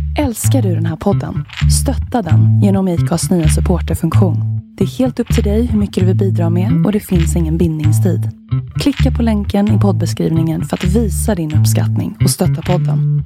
Älskar du den här podden? Stötta den genom IKAs nya supporterfunktion. Det är helt upp till dig hur mycket du vill bidra med och det finns ingen bindningstid. Klicka på länken i poddbeskrivningen för att visa din uppskattning och stötta podden.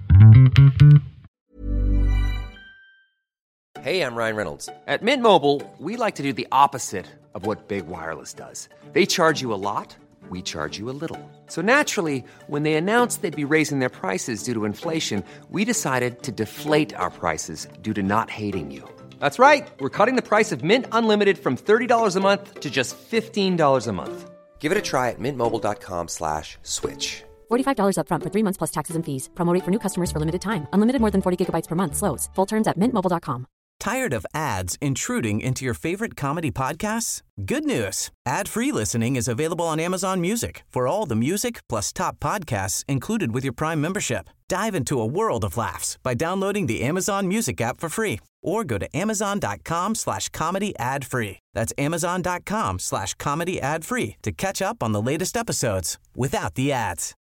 Hey, I'm Ryan Reynolds. At Mint Mobile, we like to do the opposite of what Big Wireless does. They charge you a lot. We charge you a little. So naturally, when they announced they'd be raising their prices due to inflation, we decided to deflate our prices due to not hating you. That's right. We're cutting the price of Mint Unlimited from $30 a month to just $15 a month. Give it a try at mintmobile.com/switch. $45 up front for 3 months plus taxes and fees. Promo rate for new customers for limited time. Unlimited more than 40 gigabytes per month slows. Full terms at mintmobile.com. Tired of ads intruding into your favorite comedy podcasts? Good news. Ad-free listening is available on Amazon Music for all the music plus top podcasts included with your Prime membership. Dive into a world of laughs by downloading the Amazon Music app for free or go to amazon.com/comedy ad-free. That's amazon.com/comedy ad-free to catch up on the latest episodes without the ads.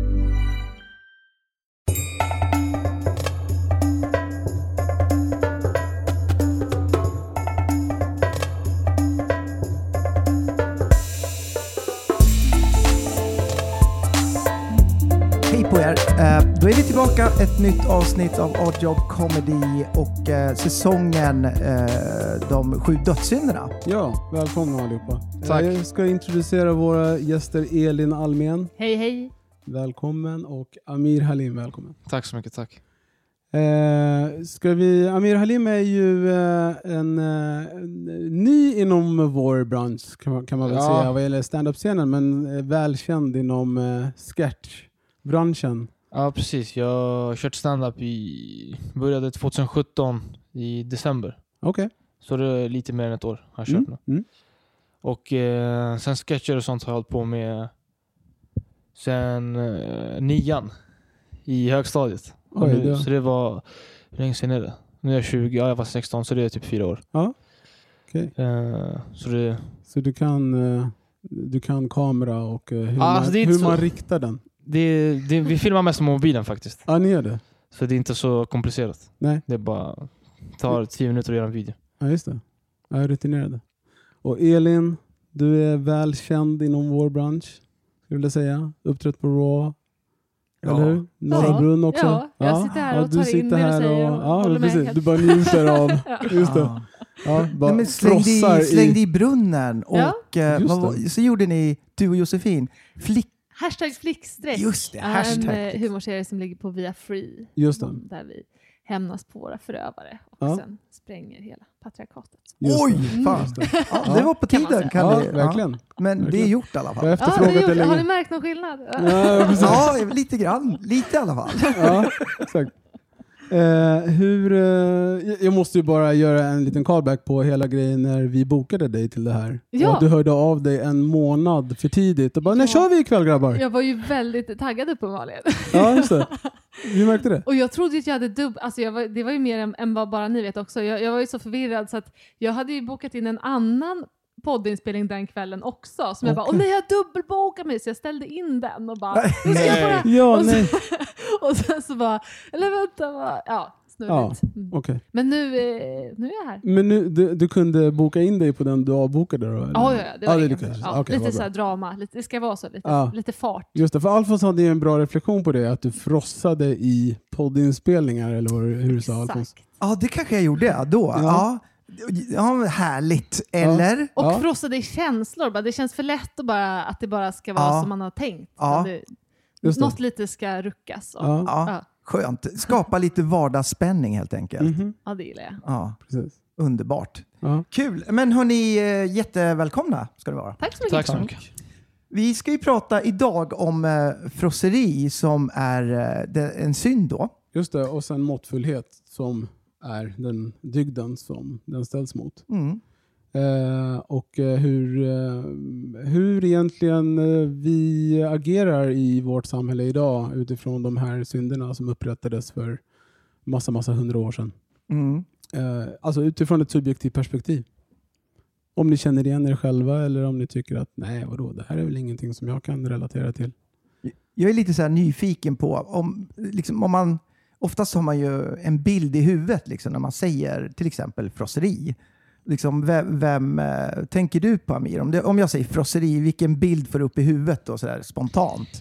Hej på er! Då är vi tillbaka, ett nytt avsnitt av Odd Job Comedy och säsongen De 7 dödssynderna. Ja, välkomna allihopa. Tack. Jag ska introducera våra gäster. Elin Almen. Hej, hej. Välkommen. Och Amir Halim, välkommen. Tack så mycket, tack. Amir Halim är ju en ny inom vår bransch kan man väl säga vad gäller stand-up-scenen, men välkänd inom sketch-branschen. Ja, precis. Jag har kört stand-up började 2017 i december. Okej. Så det är lite mer än ett år har jag kört nu. Och sen sketcher och sånt har jag hållit på med sen 9:an i högstadiet. Så det var, hur länge sedan är det? Nu är jag 20, jag var 16, så det är typ 4 år. Ja, okej. Så du kan kamera och hur man riktar den? Vi filmar mest med mobilen faktiskt. Ja, ni gör det. Så det är inte så komplicerat. Nej. Det bara tar 10 minuter att göra en video. Ja, just det. Jag är rutinerad. Och Elin, du är välkänd inom vår bransch, skulle jag säga. Uppträtt på Raw. Eller hur? Norra Brunn också. Ja, jag sitter här och tar in det du säger och håller med. Precis. Du bara njuter av. Just det. Ja, bara men slängde i brunnen och så gjorde ni, du och Josefin, #flickstreck. Just det, en humorserie som ligger på Via Free. Just det. Där vi hämnas på våra förövare och sen spränger hela patriarkatet. Oj, fan. Det var på tiden. Verkligen. Men verkligen. Det är gjort i alla fall. Har ni märkt någon skillnad? Ja, lite grann. Lite i alla fall. Ja, exakt. Jag måste ju bara göra en liten callback på hela grejen när vi bokade dig till det här. Ja. Och du hörde av dig en månad för tidigt och bara, när kör vi ikväll grabbar? Jag var ju väldigt taggad uppenbarligen. Ja, just det. Vi märkte det. Och jag trodde att jag hade det var ju mer än vad bara ni vet också. Jag var ju så förvirrad så att jag hade ju bokat in en annan poddinspelning den kvällen också. Som jag bara, nej, jag dubbelbokar mig. Så jag ställde in den och bara, nu ska jag på det. Och sen så bara, eller vänta, snurrigt. Okay. Men nu är jag här. Men nu, du kunde boka in dig på den du avbokade då? Eller? Ja, det var lite så här drama. Det ska vara så, lite fart. Just det, för Alfons hade ju en bra reflektion på det, att du frossade i poddinspelningar, eller hur du sa, Alfons? Ja, det kanske jag gjorde då. Ja, härligt. Eller? Och frossade i känslor. Det känns för lätt att det bara ska vara som man har tänkt. Något lite ska ruckas. Skönt. Skapa lite vardagsspänning helt enkelt. Ja, det gillar jag. Ja, precis. Underbart. Kul. Men hörni, jättevälkomna ska det vara. Tack så mycket. Tack så mycket. Vi ska ju prata idag om frosseri som är en synd då. Just det, och sen måttfullhet som är den dygden som den ställs mot. Och hur egentligen vi agerar i vårt samhälle idag utifrån de här synderna som upprättades för massa 100 år sedan. Alltså utifrån ett subjektivt perspektiv. Om ni känner igen er själva eller om ni tycker att nej, vadå, det här är väl ingenting som jag kan relatera till. Jag är lite så här nyfiken på om oftast har man ju en bild i huvudet liksom, när man säger till exempel frosseri. Liksom, vem tänker du på, Amir? Om jag säger frosseri, vilken bild får du upp i huvudet då, sådär spontant?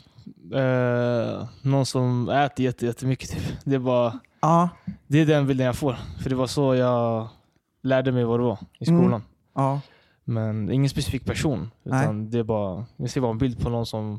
Någon som äter jättemycket typ. Det är bara det är den bilden jag får. För det var så jag lärde mig vad det var i skolan. Ja. Men ingen specifik person. Utan det är bara, jag ser bara en bild på någon som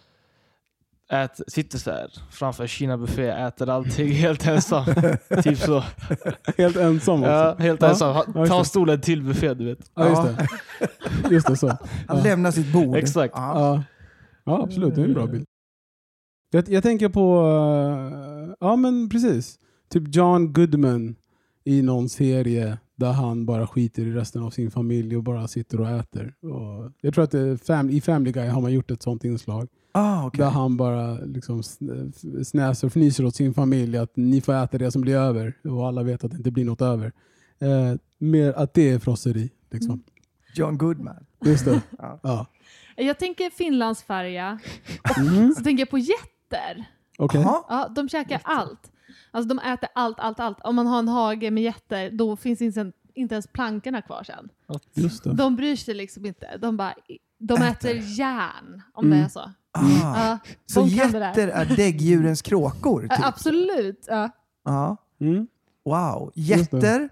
sitter så här framför Kina-buffé, äter allting helt ensam. Typ så. Helt ensam också. Ja, helt ensam. Ta stolen till buffé, du vet. Ja, just det. Just det, så. Han lämnar sitt bord. Exakt. Ja, absolut. Det är en bra bild. Jag tänker på... ja, men precis. Typ John Goodman i någon serie där han bara skiter i resten av sin familj och bara sitter och äter. Och jag tror att i Family Guy har man gjort ett sånt inslag. Okay. Där han bara liksom snäser och fnyser åt sin familj att ni får äta det som blir över. Och alla vet att det inte blir något över. Mer att det är frosseri. Liksom. John Goodman. Just det. Ja. Jag tänker Finlandsfärja. Så tänker jag på getter. Okay. Ja, de käkar allt. Alltså de äter allt. Om man har en hage med getter, då finns inte ens plankorna kvar sen. Just det. De bryr sig liksom inte. De äter järn, om det är så. Så getter är däggdjurens kråkor? Typ. Absolut. Ja. Wow. Getter.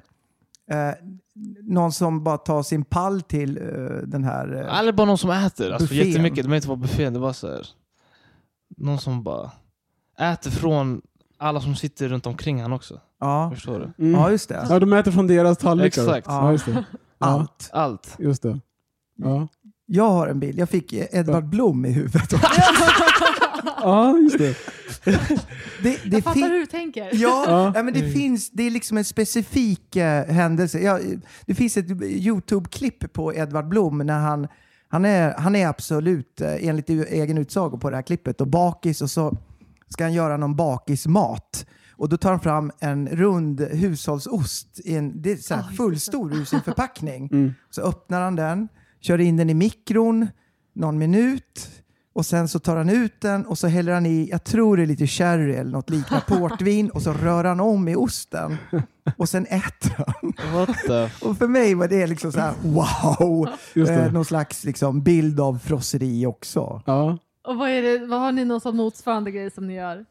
Någon som bara tar sin pall till den här eller bara någon som äter. Alltså buffén. Jättemycket. De är inte på buffén. Det var så här. Någon som bara äter från alla som sitter runt omkring han också. Ja. Förstår du? Ja, just det. Ja, de äter från deras tallrikar. Exakt. Ja, just det. Allt. Just det. Ja. Jag har en bild. Jag fick Edvard Blom i huvudet. Ja, just det. Jag fattar hur du tänker. Ja, men det finns, det är liksom en specifik händelse. Det finns ett YouTube-klipp på Edvard Blom när han är absolut enligt egen utsago på det här klippet och bakis, och så ska han göra någon bakismat. Och då tar han fram en rund hushållsost i det är så här fullstor ur sin förpackning. Så öppnar han den, kör in den i mikron någon minut. Och sen så tar han ut den och så häller han i, jag tror det är lite sherry eller något liknande, portvin, och så rör han om i osten. Och sen äter han. Och för mig var det liksom så här, wow! Någon slags liksom bild av frosseri också. Ja. Och vad har ni någon sån motsvarande grej som ni gör?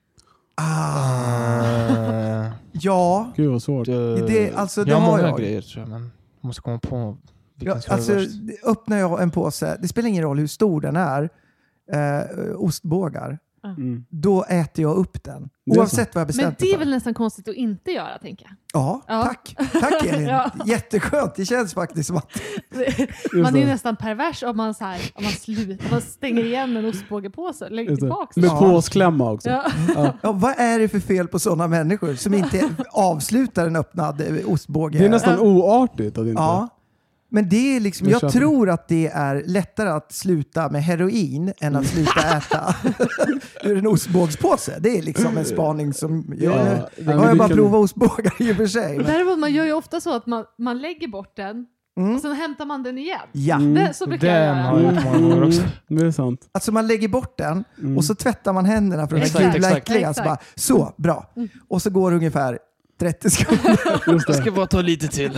Ja. Gud vad svårt. Det har många grejer tror jag, men jag måste komma på vilken som är värst. Öppnar jag en påse, det spelar ingen roll hur stor den är, ostbågar, då äter jag upp den. Oavsett vad jag bestämt. Men det är väl nästan konstigt att inte göra, tänker jag. Ja. Tack Elin. Jätteskönt. Det känns faktiskt som att man är nästan pervers om man stänger igen en ostbågepåse och lägger tillbaka. Med påsklämma också. Ja, vad är det för fel på sådana människor som inte avslutar en öppnad ostbåge? Det är nästan oartigt att inte. Ja. Men det är liksom, jag tror att det är lättare att sluta med heroin än att sluta äta ur en ostbågspåse. Det är liksom en spaning som jag bara provat ostbågar i och för sig. Däremot man gör ju ofta så att man lägger bort den och sen hämtar man den igen. Ja. Så brukar jag göra. Har jag många gånger också. Det är sant. Alltså man lägger bort den och så tvättar man händerna för att den gula äckliga. Så bra. Och så går det ungefär 30 sekunder. Jag ska bara ta lite till.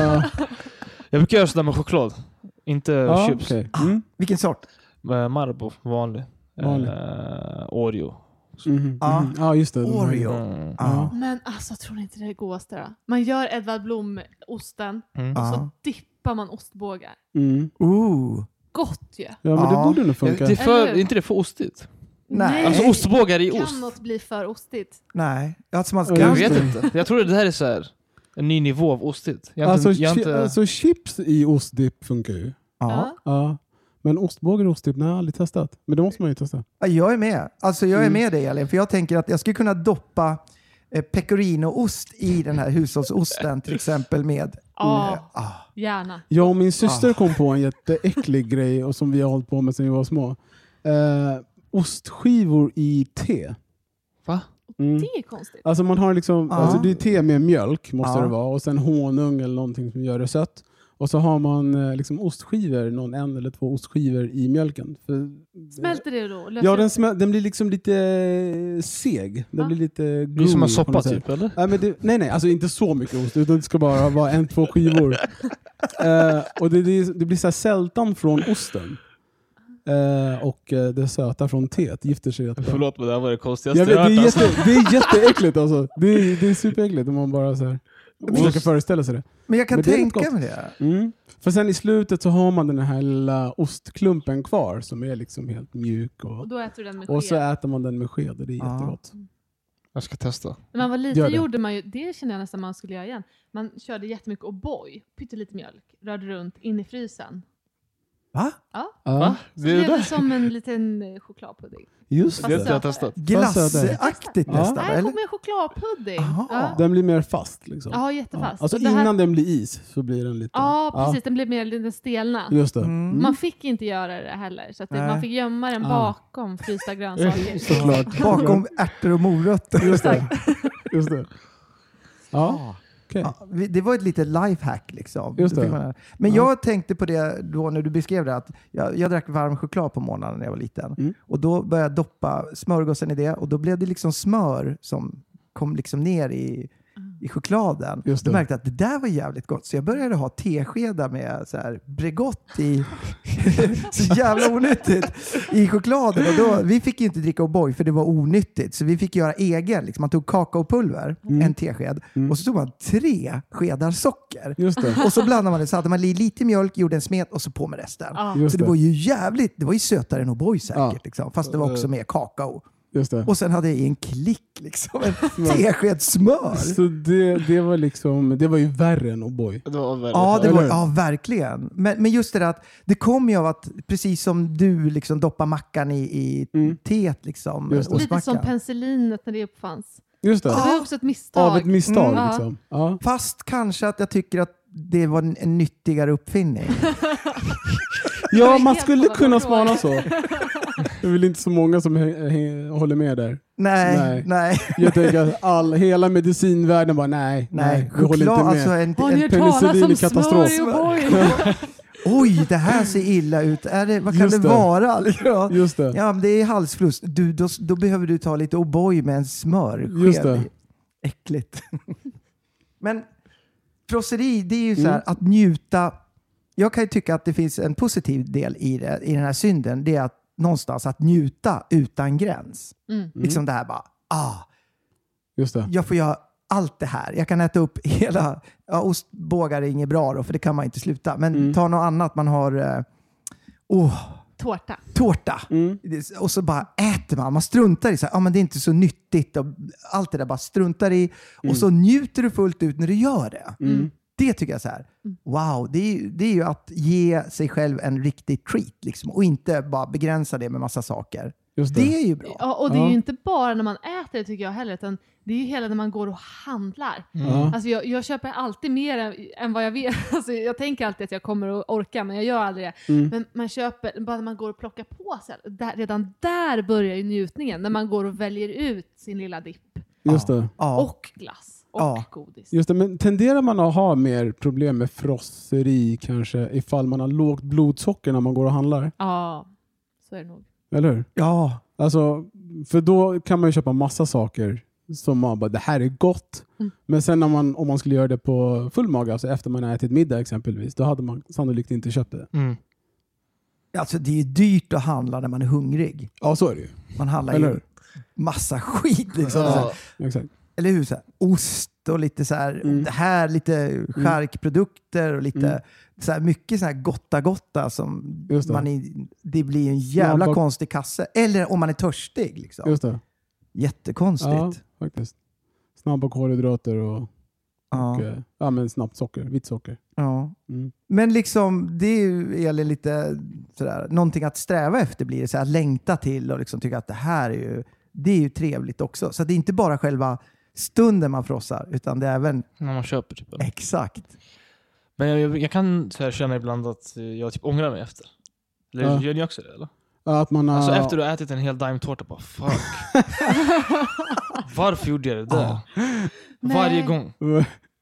Jag brukar göra sådär med choklad. Inte chips. Okay. Vilken sort? Marabou, vanlig. Oreo. Ja, just det. Oreo. Men alltså, tror ni inte det är det godaste då? Man gör Edvard Blom-osten och så dippar man ostbågar. Gott ju. Ja, men det borde nog funka. Är inte det för ostigt? Nej. Alltså ostbågar i ost. Kan något bli för ostigt? Nej. Jag vet inte. Jag tror det här är så här en ny nivå av ostigt. Alltså chips i ostdipp funkar ju. Ja. Men ostbågar och ostdipp, nej, jag har aldrig testat. Men det måste man ju testa. Jag är med. Alltså jag är med dig, Elin. För jag tänker att jag skulle kunna doppa pecorino-ost i den här hushållsosten till exempel med... Gärna. Jag och min syster kom på en jätteäcklig grej och som vi har hållit på med sedan vi var små. Ostskivor i te. Va? Det är konstigt. Alltså man har liksom, alltså det är te med mjölk måste det vara, och sen honung eller någonting som gör det sött. Och så har man liksom ostskivor, en eller 2 ostskivor i mjölken. Smälter det då? Ja, den blir liksom lite seg. Den blir lite gooey. Det är som en soppa typ, eller? Nej, alltså inte så mycket ost, utan det ska bara vara 1-2 skivor. Och det blir så här sältan från osten. Och det söta från teet gifter sig. Förlåt, men det här var det konstigaste jag vet, det är jätteäckligt alltså. Det är superäckligt om man bara så här försöker föreställa sig det. Men jag kan tänka mig det. För sen i slutet så har man den här lilla ostklumpen kvar som är liksom helt mjuk. Och då äter du den med sked. Och så äter man den med sked och det är jättegott. Jag ska testa. När man var liten gjorde man ju, det känner jag nästan man skulle göra igen. Man körde jättemycket O'boy, pyttelite mjölk, rörde runt in i frysen. Va? Ja. Va? Så det är som en liten chokladpudding. Just det. Jag har testat. Glassaktigt nästan, Nej, eller? med chokladpudding. Ja. Den blir mer fast liksom. Ja, jättefast. Alltså innan den blir is så blir den lite... Ja, precis. Den blir mer lite stelna. Just det. Man fick inte göra det heller. Så att man fick gömma den bakom frysta grönsaker. Såklart. Bakom ärtor och morötter. Just det. Ja. Okay. Ja, det var ett litet lifehack liksom. Just det. Men jag tänkte på det då när du beskrev det, att jag drack varm choklad på morgonen när jag var liten. Och då började jag doppa smörgåsen i det, och då blev det liksom smör som kom liksom ner i chokladen. Då märkte jag att det där var jävligt gott. Så jag började ha teskedar med så här Bregott i så jävla onyttigt i chokladen. Och då, vi fick ju inte dricka O'boy för det var onyttigt. Så vi fick göra egen. Liksom. Man tog kakaopulver, en tesked. Och så tog man 3 skedar socker. Just det. Och så blandade man det. Så hade man lite mjölk, gjorde en smet och så på med resten. Så det var ju jävligt, det var ju sötare än O'boy säkert. Liksom. Fast det var också mer kakao. Just det. Och sen hade jag i en klick liksom en tesked smör. Så det var liksom, det var ju värre än O'boy. Det var värre. Ja, verkligen. Men just det där att det kom ju av att precis som du liksom doppar mackan i teet liksom. Lite som penicillinet när det uppfanns. Just det. Det var också ett misstag. Av ett misstag liksom. Ja. Fast kanske att jag tycker att det var en nyttigare uppfinning. Ja, man skulle kunna spana så. Det är väl inte så många som håller med där. Nej. Jag tänker att hela medicinvärlden bara nej, vi håller inte med. Alltså en penicillin i katastrof. Oj, det här ser illa ut. Vad kan det vara? Ja. Just det. Ja, det är halsfluss. Då behöver du ta lite O'boy med en smör. Just det. Äckligt. Men frosseri, det är ju så här att njuta. Jag kan ju tycka att det finns en positiv del i den här synden. Det är att någonstans att njuta utan gräns. Liksom det här bara, Just det. jag får göra allt det här. Jag kan äta upp hela, ostbågar är inget bra då, för det kan man inte sluta. Men ta något annat, man har tårta. Och så bara äter man struntar i så här, men det är inte så nyttigt och allt det där bara struntar i. Och så njuter du fullt ut när du gör det. Det tycker jag så här, wow, det är ju att ge sig själv en riktig treat liksom, och inte bara begränsa det med massa saker. Det är ju bra. Ja, och det är ju inte bara när man äter, tycker jag heller, utan det är ju hela när man går och handlar. Alltså jag köper alltid mer än vad jag vet. Alltså jag tänker alltid att jag kommer att orka, men jag gör aldrig det. Men man köper, bara när man går och plockar på sig, redan där börjar ju njutningen, när man går och väljer ut sin lilla dipp. Just det. Och glass. Och godis. Just det, men tenderar man att ha mer problem med frosseri kanske ifall man har lågt blodsocker när man går och handlar? Ja, så är det nog. Eller hur? Ja. Alltså, för då kan man ju köpa massa saker som man bara, det här är gott. Men sen om man skulle göra det på full mage, alltså efter man har ätit middag exempelvis, då hade man sannolikt inte köpt det. Alltså det är ju dyrt att handla när man är hungrig. Ja, så är det ju. Man handlar ju massa skit liksom. Ja, exakt. Eller hur? Så här, ost och lite så här, det här lite charkprodukter och lite så här, mycket så här gotta som det blir en jävla konstig kasse. Eller om man är törstig liksom. Just det. Jättekonstigt. Ja, faktiskt. Snabba kolhydrater och men snabbt socker, vitt socker. Ja. Men liksom det gäller lite sådär, någonting att sträva efter blir det så här, att längta till och liksom tycka att det är ju trevligt också. Så det är inte bara själva stunden man frossar, utan det är även när man köper typ. Exakt. Men jag kan så här känna ibland att jag typ ångrar mig efter. Eller gör ni också det, eller? Att man alltså efter du har ätit en hel daimtårta, bara fuck. Varför gjorde jag det där? Varje gång.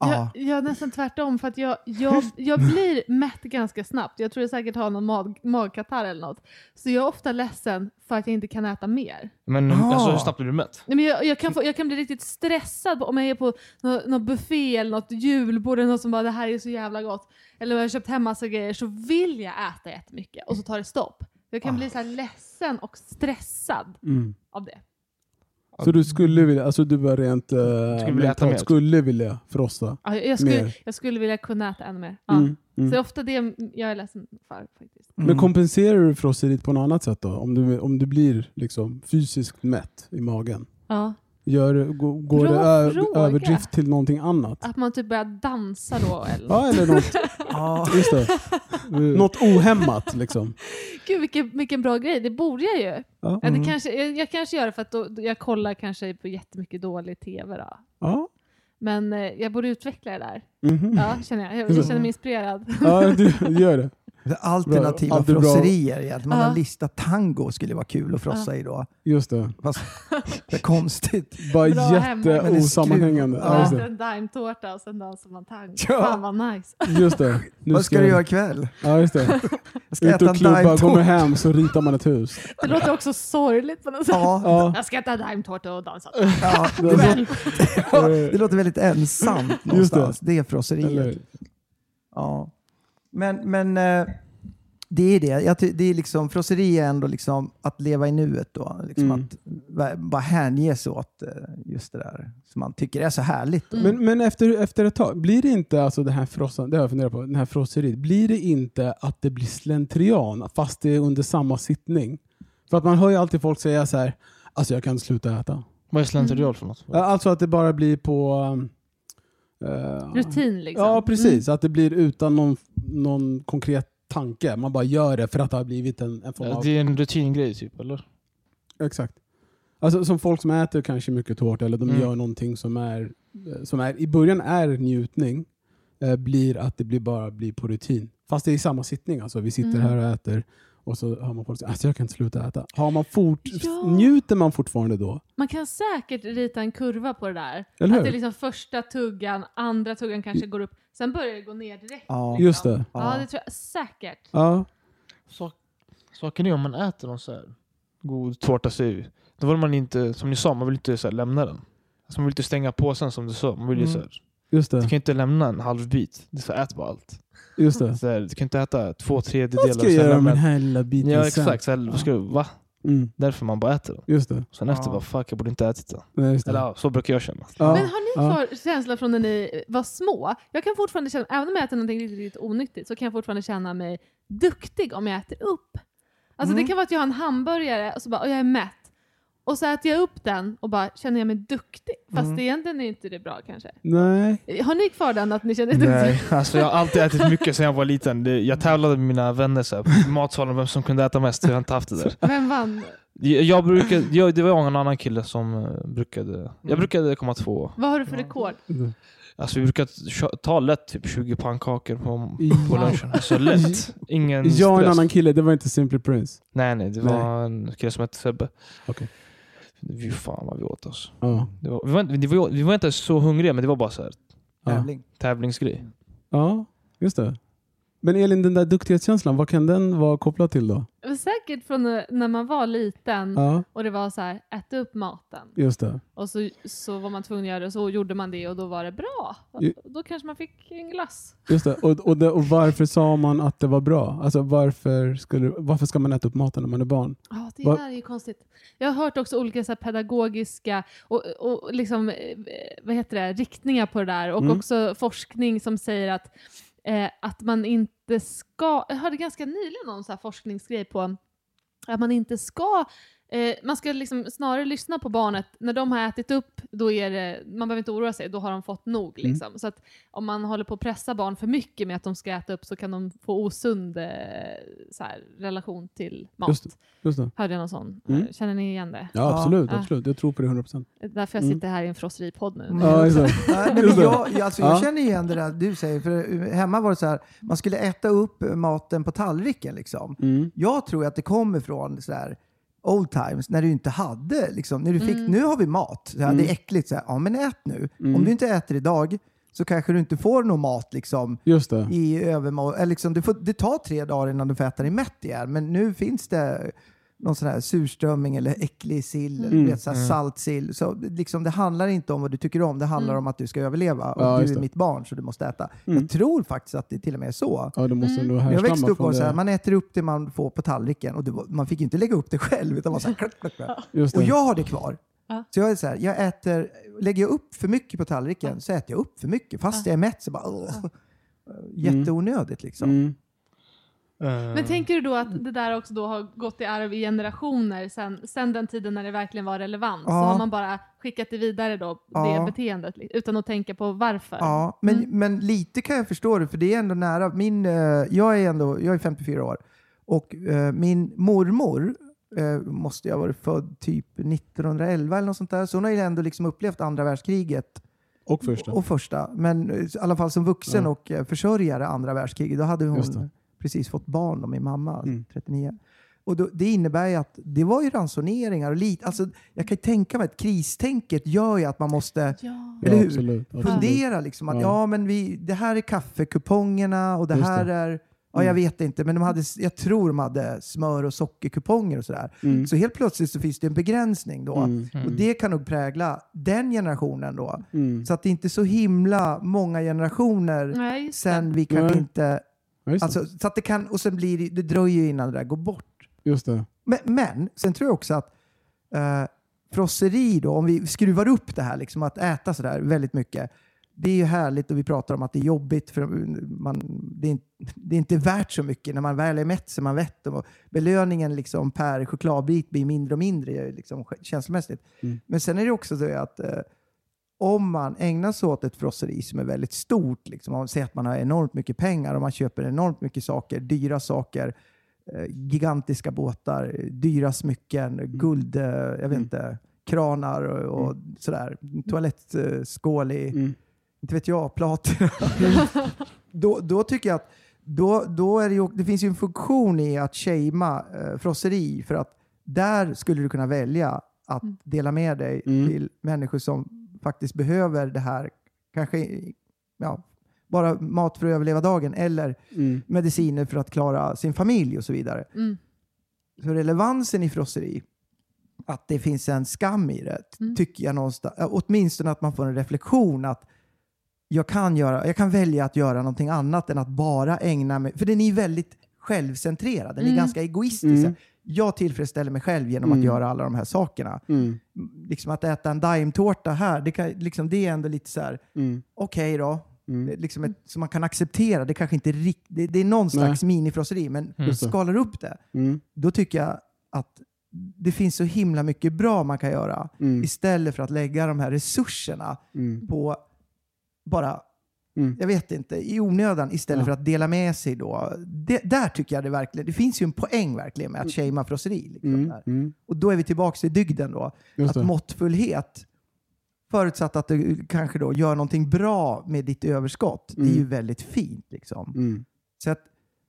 Jag nästan tvärtom, för att jag blir mätt ganska snabbt. Jag tror jag säkert har någon magkatarr eller något. Så jag är ofta ledsen för att jag inte kan äta mer. Men alltså, hur snabbt blir du mätt? Nej, men jag kan bli riktigt stressad om jag är på någon buffé eller något julbord eller något som bara, det här är så jävla gott. Eller om jag har köpt hem massa grejer, så vill jag äta jättemycket och så tar det stopp. Jag kan bli så här ledsen och stressad av det. Så du skulle vilja, alltså du var rent skulle vilja frossa? Ja, jag skulle vilja kunna äta ännu mer. Ja. Så det är ofta det jag är ledsen för faktiskt. Men kompenserar du frosseriet på något annat sätt då? Om du blir liksom fysiskt mätt i magen? Ja. Går det överdrift till någonting annat? Att man typ börjar dansa då? Eller? Ja, eller något. Just det. Något ohämmat liksom. Gud, vilken bra grej. Det borde jag ju. Ja. Jag kanske gör det för att jag kollar kanske på jättemycket dålig tv då. Ja. Men jag borde utveckla det där. Mm-hmm. Ja, känner jag. Jag känner mig inspirerad. Ja, du gör det. Alternativa frosserier. Man har listat tango skulle vara kul att frossa i då. Just det. Fast det är konstigt. Bara jätteosammanhängande. Ja, en daimtårta och sen dansar man tango. Fan vad nice. Just det. Vad ska du göra ikväll? Ja, just det. Jag ska ut äta och klubba, kommer hem så ritar man ett hus. Det låter också sorgligt på något sätt. Ja. Jag ska äta daimtårta och dansa. Ja, det låter väldigt ensamt någonstans. Det är frosseriet. Ja. Men det är det. Det är liksom, frosseri är ändå liksom att leva i nuet då. Liksom att bara hänge sig åt just det där som man tycker är så härligt. Men efter ett tag, blir det inte alltså det här frossan, det har jag funderat på, den här frosseriet, blir det inte att det blir slentrian fast det är under samma sittning? För att man hör ju alltid folk säga så här, alltså jag kan sluta äta. Vad är slentrian för något? Alltså att det bara blir på rutin liksom. Ja, precis. Att det blir utan någon konkret tanke. Man bara gör det för att det har blivit en form av... Det är en rutingrej typ, eller? Exakt. Alltså som folk som äter kanske mycket hårt eller de gör någonting som är i början är njutning, blir att det bara blir på rutin. Fast det är i samma sittning. Alltså vi sitter här och äter och så har man folk som alltså jag kan inte sluta äta. Njuter man fortfarande då? Man kan säkert rita en kurva på det där. Eller hur? Att det är liksom första tuggan, andra tuggan kanske går upp. Sen börjar det gå ner direkt. Ja. Just det. Ja, det tror jag säkert. Ja. Saken är om man äter någon så här god tårta då vill man inte, som ni sa, man vill inte så här lämna den. Alltså man vill inte stänga påsen som du sa. Man vill ju så här, just det. Du kan inte lämna en halv bit. Det är så här, ät bara allt. Just det. Så här, du kan inte äta 2/3 vad ska jag göra med den här lilla biten? Ja, exakt. Så här, vad ska du, va? Därför man bara äter den. Just det. Sen efter bara, fuck, jag borde inte ätit det. Nej, just det. Eller så brukar jag känna. Men har ni kvar känsla från när ni var små? Jag kan fortfarande känna, även om jag äter någonting riktigt onyttigt, så kan jag fortfarande känna mig duktig om jag äter upp. Alltså det kan vara att jag har en hamburgare och så bara, och jag är mätt. Och så äter jag upp den och bara känner jag mig duktig. Fast egentligen är inte det bra kanske. Nej. Har ni kvar den att ni känner er duktig? Nej, alltså jag har alltid ätit mycket sedan jag var liten. Jag tävlade med mina vänner så här, på matsalen vem som kunde äta mest. Jag har inte haft det där. Vem vann? Det var en annan kille som brukade... Jag brukade komma 2. Vad har du för rekord? Alltså vi brukade ta lätt typ 20 pannkakor på lunchen. Så lätt. Ingen stress. Jag och en annan kille, det var inte Simply Prince. Nej, det var en kille som hette Sebbe. Okej. Vi fan vad vi åt oss. Ja. Vi var inte så hungriga, men det var bara så här tävlingsgrej. Ja, just det. Men Elin, den där duktighetskänslan, vad kan den vara kopplad till då? Säkert från när man var liten och det var så här, äta upp maten. Just det. Och så var man tvungen att göra det och så gjorde man det och då var det bra. Då kanske man fick en glass. Just det. Och varför sa man att det var bra? Alltså varför ska man äta upp maten när man är barn? Ja, det där är ju konstigt. Jag har hört också olika så här pedagogiska och liksom, vad heter det, riktningar på det där. Och också forskning som säger att man inte ska... Jag hörde ganska nyligen någon så här forskningsgrej på att man inte ska... man ska liksom snarare lyssna på barnet. När de har ätit upp, då är det... Man behöver inte oroa sig, då har de fått nog. Liksom. Så att om man håller på att pressa barn för mycket med att de ska äta upp så kan de få osund så här, relation till mat. Just det. Hörde jag någon sån? Känner ni igen det? Ja, absolut. Jag tror på det 100%. Därför jag sitter här i en frosseripodd nu. Ja, jag känner igen det där du säger. För hemma var det så här, man skulle äta upp maten på tallriken. Liksom. Jag tror att det kommer från så här, old times, när du inte hade liksom, när du fick, nu har vi mat. Så här, det är äckligt. Så här, ja, men ät nu. Om du inte äter idag så kanske du inte får någon mat liksom, Just det. i övermål. Liksom, det tar 3 dagar innan du får äta dig mätt igen. Men nu finns det någon sån här surströmming eller äcklig sill, eller så här saltsill. Så liksom, det handlar inte om vad du tycker om, det handlar om att du ska överleva. Och du är mitt barn så du måste äta. Jag tror faktiskt att det till och med är så. Ja, det måste nog jag växte upp och så här, man äter upp det man får på tallriken. Och man fick inte lägga upp det själv, utan man så här, och jag har det kvar. Så jag är så här, lägger jag upp för mycket på tallriken så äter jag upp för mycket. Fast jag är mätt så bara jätteonödigt liksom. Men tänker du då att det där också då har gått i arv i generationer sen den tiden när det verkligen var relevant? Så har man bara skickat det vidare då, det beteendet, utan att tänka på varför? Ja, men lite kan jag förstå det, för det är ändå nära. Jag är 54 år och min mormor måste jag ha varit född typ 1911 eller något sånt där. Så hon har ju ändå liksom upplevt andra världskriget. Och första. Men i alla fall som vuxen och försörjare andra världskriget. Då hade hon precis fått barn med min mamma, 39. Och det innebär ju att det var ju ransoneringar och alltså jag kan ju tänka mig att kristänket gör ju att man måste eller hur? Absolut. Fundera liksom att men det här är kaffekupongerna och det här är jag vet inte, men jag tror de hade smör- och sockerkuponger och sådär. Så helt plötsligt så finns det en begränsning då. Och det kan nog prägla den generationen då. Så att det inte är så himla många generationer sen vi kanske inte... Alltså, så att det kan, och sen blir det dröjer ju innan det där går bort. Just det. Men sen tror jag också att frosseri då, om vi skruvar upp det här liksom, att äta sådär väldigt mycket, det är ju härligt, och vi pratar om att det är jobbigt för det är inte värt så mycket när man väl är mätt, så man vet, och belöningen liksom per chokladbit blir mindre och mindre liksom, känslomässigt. Men sen är det också så att om man ägnar sig åt ett frosseri som är väldigt stort, liksom, om man säger att man har enormt mycket pengar och man köper enormt mycket saker, dyra saker, gigantiska båtar, dyra smycken, guld, jag vet inte, kranar och sådär, toalettskål i inte vet jag, plater. då tycker jag att då är det ju, det finns ju en funktion i att shamea frosseri, för att där skulle du kunna välja att dela med dig till människor som faktiskt behöver det här, kanske bara mat för att överleva dagen eller mediciner för att klara sin familj och så vidare. Så relevansen i frosseri, att det finns en skam i det, tycker jag någonstans, åtminstone att man får en reflektion att jag kan välja att göra någonting annat än att bara ägna mig, för den är väldigt självcentrerad, den är ganska egoistisk. Jag tillfredsställer mig själv genom att göra alla de här sakerna. Liksom att äta en daimtårta här, det är ändå lite så här, okej då. Liksom som man kan acceptera. Det kanske inte det är någon slags minifrosseri, men skalar upp det. Då tycker jag att det finns så himla mycket bra man kan göra istället för att lägga de här resurserna på bara jag vet inte, i onödan, istället för att dela med sig då. Där tycker jag det finns ju en poäng verkligen med att shamea frosseri. Liksom, och då är vi tillbaka till dygden då. Att måttfullhet, förutsatt att du kanske då gör någonting bra med ditt överskott, det är ju väldigt fint. Liksom. Så att,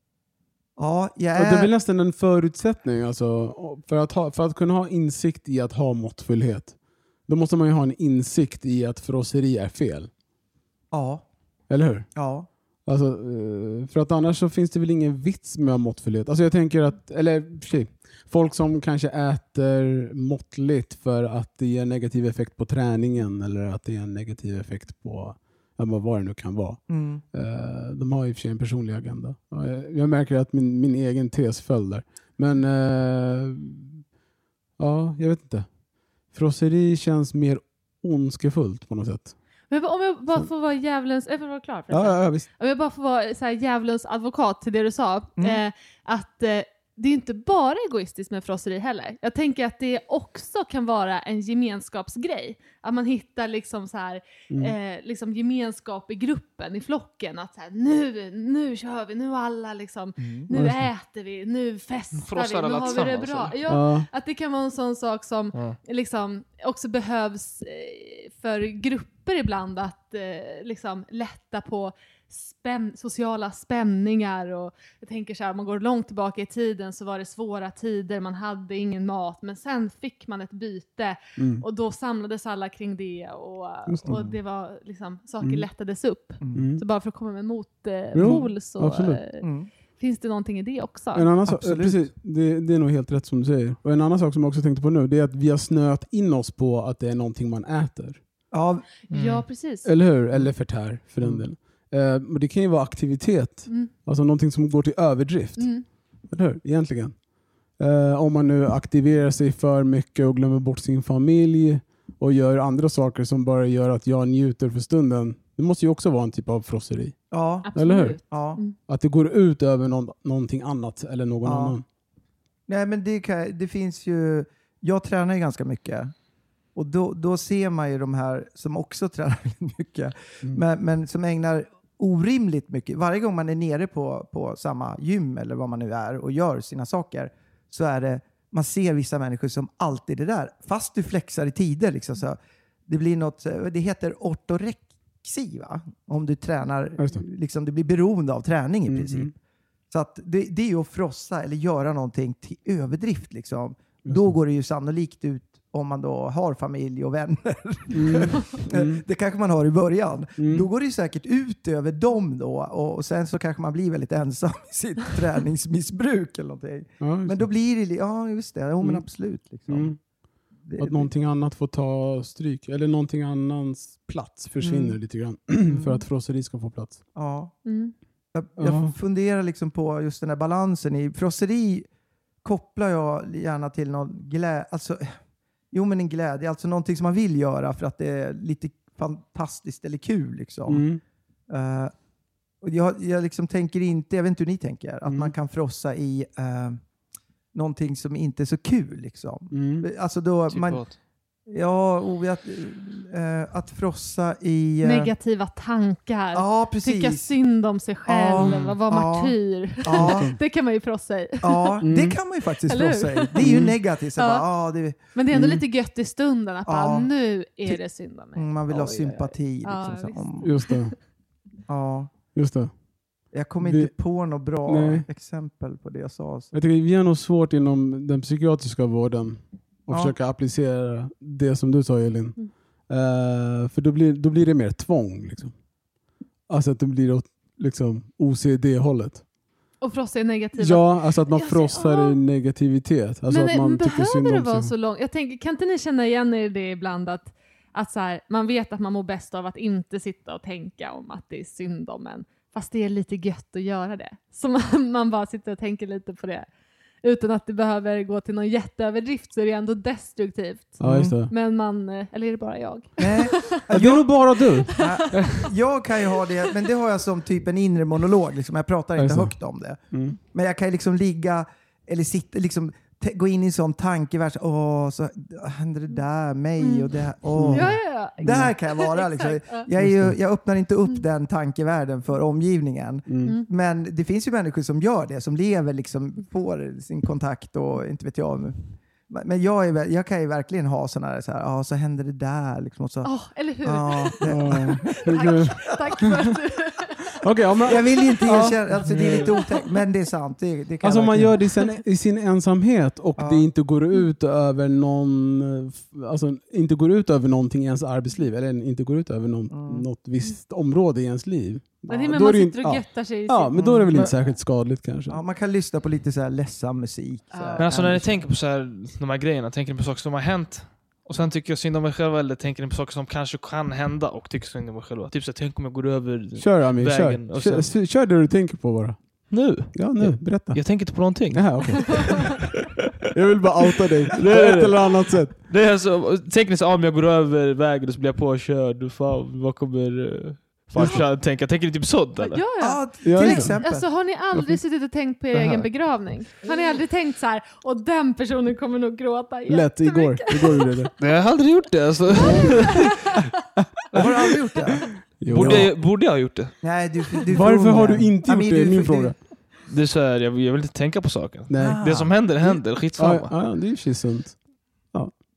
det är väl nästan en förutsättning alltså, för att kunna ha insikt i att ha måttfullhet. Då måste man ju ha en insikt i att frosseri är fel. Ja. Eller hur? Ja. Alltså, för att annars så finns det väl ingen vits med måttfullhet. Alltså jag tänker att, folk som kanske äter måttligt för att det ger negativ effekt på träningen, eller att det ger en negativ effekt på vad det nu kan vara. De har i och för sig en personlig agenda. Jag märker att min egen tes föll där. Men jag vet inte. Frosseri känns mer ondskefullt på något sätt. Men om jag bara får vara djävulens... Jag får vara klar för det. Ja, visst. Om jag bara får vara så här djävulens advokat till det du sa. Att det är inte bara egoistiskt med frosseri heller. Jag tänker att det också kan vara en gemenskapsgrej. Att man hittar liksom så här, liksom gemenskap i gruppen, i flocken. Att så här, nu kör vi, nu alla liksom, nu äter vi, nu festar vi, nu har vi det bra. Ja, att det kan vara en sån sak som liksom också behövs för gruppen. grupper ibland att liksom lätta på sociala spänningar. Och jag tänker så här, om man går långt tillbaka i tiden så var det svåra tider, man hade ingen mat, men sen fick man ett byte och då samlades alla kring det och det var liksom, saker lättades upp. Så bara för att komma med en motpol så finns det någonting i det också. En annan sak, precis, det är nog helt rätt som du säger. Och en annan sak som jag också tänkte på nu, det är att vi har snöat in oss på att det är någonting man äter. Ja, precis. Eller hur? Eller förtär för den delen. Men det kan ju vara aktivitet. Alltså någonting som går till överdrift. Eller hur? Egentligen. Om man nu aktiverar sig för mycket och glömmer bort sin familj och gör andra saker som bara gör att jag njuter för stunden. Det måste ju också vara en typ av frosseri. Ja, eller hur? Ja. Att det går ut över någonting annat eller någon annan. Nej, men det finns ju... Jag tränar ju ganska mycket. Och då ser man ju de här som också tränar mycket. Men som ägnar orimligt mycket. Varje gång man är nere på samma gym eller vad man nu är och gör sina saker, så är det... Man ser vissa människor som alltid är där. Fast du flexar i tider. Liksom, så det blir något... Det heter ortorexi, va? Om du tränar... Liksom, du blir beroende av träning i princip. Så att det är ju att frossa eller göra någonting till överdrift. Liksom. Då går det ju sannolikt ut om man då har familj och vänner. Det kanske man har i början. Då går det ju säkert ut över dem då. Och sen så kanske man blir väldigt ensam i sitt träningsmissbruk eller någonting. Men då blir det... Ja, just det. Ja, men absolut. Liksom. Att någonting annat får ta stryk. Eller någonting annans plats försvinner lite grann. För att frosseri ska få plats. Ja. Jag funderar liksom på just den här balansen. I frosseri kopplar jag gärna till någon glädje. Alltså, en glädje. Alltså någonting som man vill göra för att det är lite fantastiskt eller kul. Liksom. Och jag liksom tänker inte, jag vet inte hur ni tänker, att man kan frossa i någonting som inte är så kul. Liksom. Alltså då... Typ man, att frossa i... Negativa tankar. Ja, precis. Tycka synd om sig själv. Vara martyr. Det kan man ju frossa i. Ja, det kan man ju faktiskt frossa i. Det är ju negativt. Så bara, men det är ändå lite gött i stunden. Att bara, nu är det synd om mig. Man vill ha sympati. Liksom, just det. Ja. Just det. Jag kommer inte på något bra exempel på det jag sa. Så. Jag tycker vi har nog svårt inom den psykiatriska vården och försöka applicera det som du sa, Elin. För då blir det mer tvång. Liksom. Alltså att det blir åt liksom, OCD-hållet. Och frossa är negativt. Ja, alltså att man frossar i negativitet. Alltså men att man tycker synd om det vara sig. så långt? Jag tänker, kan inte ni känna igen er i det ibland att så här, man vet att man mår bäst av att inte sitta och tänka om att det är synd om en. Fast det är lite gött att göra det. Så man bara sitter och tänker lite på det. Utan att det behöver gå till någon jätteöverdrift, så är det ändå destruktivt. Ja, just det. Men eller är det bara jag? Nej, det är nog bara du. Jag kan ju ha det, men det har jag som typ en inre monolog. Liksom. Jag pratar inte högt om det. Men jag kan liksom ligga eller sitta, liksom, gå in i en sån tankevärld. Så händer det där, mig och det här. Det här kan jag vara. Liksom. Jag öppnar inte upp den tankevärlden för omgivningen. Men det finns ju människor som gör det. Som lever, liksom, får sin kontakt och inte vet jag. Men jag kan ju verkligen ha sådana här, så händer det där. Liksom, och så, eller hur? Tack för att du... Jag vill inte erkänna, alltså det är lite otäckt, men det är sant. Det kan alltså om man gör det i sin ensamhet och det inte går ut över inte går ut över någonting i ens arbetsliv eller inte går ut över något visst område i ens liv. Men man sitter och göttar sig i men då är det väl inte särskilt skadligt kanske. Ja, man kan lyssna på lite så här ledsam musik. Men alltså när ni tänker på så här, de här grejerna, tänker ni på saker som har hänt? Och sen tycker jag synd om mig själv, eller tänker ni på saker som kanske kan hända och tycker synd om mig själv. Typ så tänk om jag går över vägen. Kör det du tänker på bara. Nu? Ja, nu. Berätta. Jag tänker inte på någonting. Jaha, okej. Jag vill bara outa dig på ett eller annat sätt. Det är så, tänker ni så om jag går över vägen och så blir jag påkörd. Fan, vad kommer... Jag tänker typ sånt eller? Ja, till exempel. Alltså, har ni aldrig suttit och tänkt på er egen begravning? Har ni aldrig tänkt så här, och den personen kommer nog gråta lätt igår gjorde det. Nej, jag har aldrig gjort det alltså. Har du aldrig gjort det? Borde jag ha gjort det? Nej, varför har du inte gjort det? Min fråga. Det är så här, jag vill inte tänka på saken. Nej. Det som händer, skitsamma. Ja, det är ju sunt.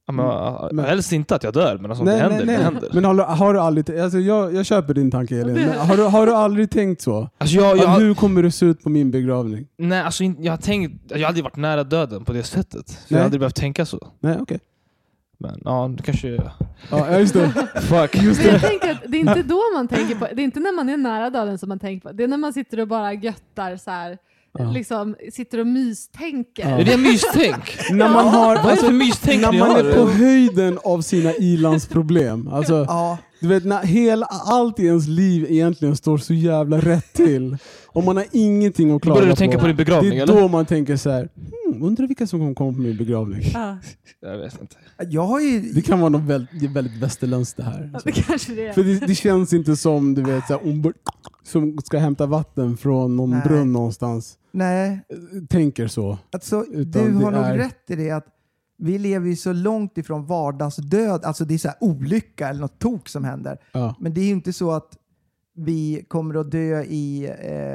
Men helst inte att jag dör, men alltså, det händer. Men har du aldrig... Alltså jag köper din tanke, Elin. Har du aldrig tänkt så? Alltså, hur kommer det se ut på min begravning? Nej, alltså jag har aldrig varit nära döden på det sättet. Så jag har aldrig behövt tänka så. Nej, okej. Men ja, det kanske... Ja, just det. Fuck. Just det. Jag tänker att det är inte då man tänker på... Det är inte när man är nära döden som man tänker på. Det är när man sitter och bara göttar så här... Liksom sitter och mystänker. Är det mystänk? När man har, vad är det för mystänk när man är på höjden av sina ilandsproblem. Alltså, du vet, när allt i ens liv egentligen står så jävla rätt till. Och man har ingenting att klaga på. Börjar du tänka på din begravning? Det är eller? då man tänker så här: undrar vilka som kommer komma på min begravning. Jag vet inte. Det kan vara något väldigt västerländskt det här. Alltså. Det kanske det är. För det känns inte som, du vet, så här, som ska hämta vatten från någon brunn någonstans. Nej. Tänker så. Alltså, du har nog rätt i det att vi lever ju så långt ifrån vardagsdöd. Alltså det är så här olycka eller något tok som händer. Ja. Men det är ju inte så att vi kommer att dö i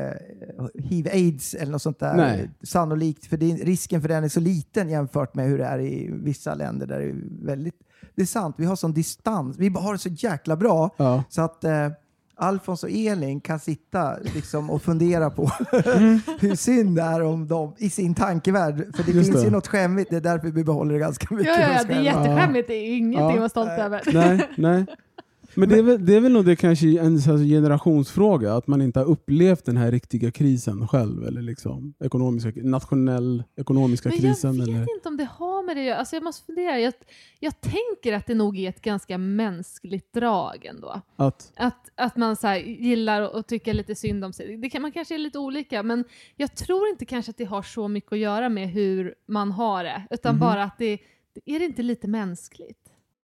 HIV-AIDS eller något sånt där. Nej. Sannolikt. För risken för den är så liten jämfört med hur det är i vissa länder där det är väldigt... Det är sant, vi har sån distans. Vi har det så jäkla bra så att... Alfons och Elin kan sitta liksom och fundera på hur synd det är om dem i sin tankevärld. För det finns ju något skämmigt. Det är därför vi behåller det ganska mycket. Ja, det är jätteskämmigt. Det är ingenting att vara stolt över. Nej. Men det är väl nog det kanske en generationsfråga. Att man inte har upplevt den här riktiga krisen själv. Eller liksom nationell ekonomiska krisen. Men jag vet inte om det har med det. Alltså jag måste fundera. Jag tänker att det nog är ett ganska mänskligt drag ändå. Att man så här gillar och tycker lite synd om sig. Man kanske är lite olika. Men jag tror inte kanske att det har så mycket att göra med hur man har det. Utan bara att det är inte lite mänskligt.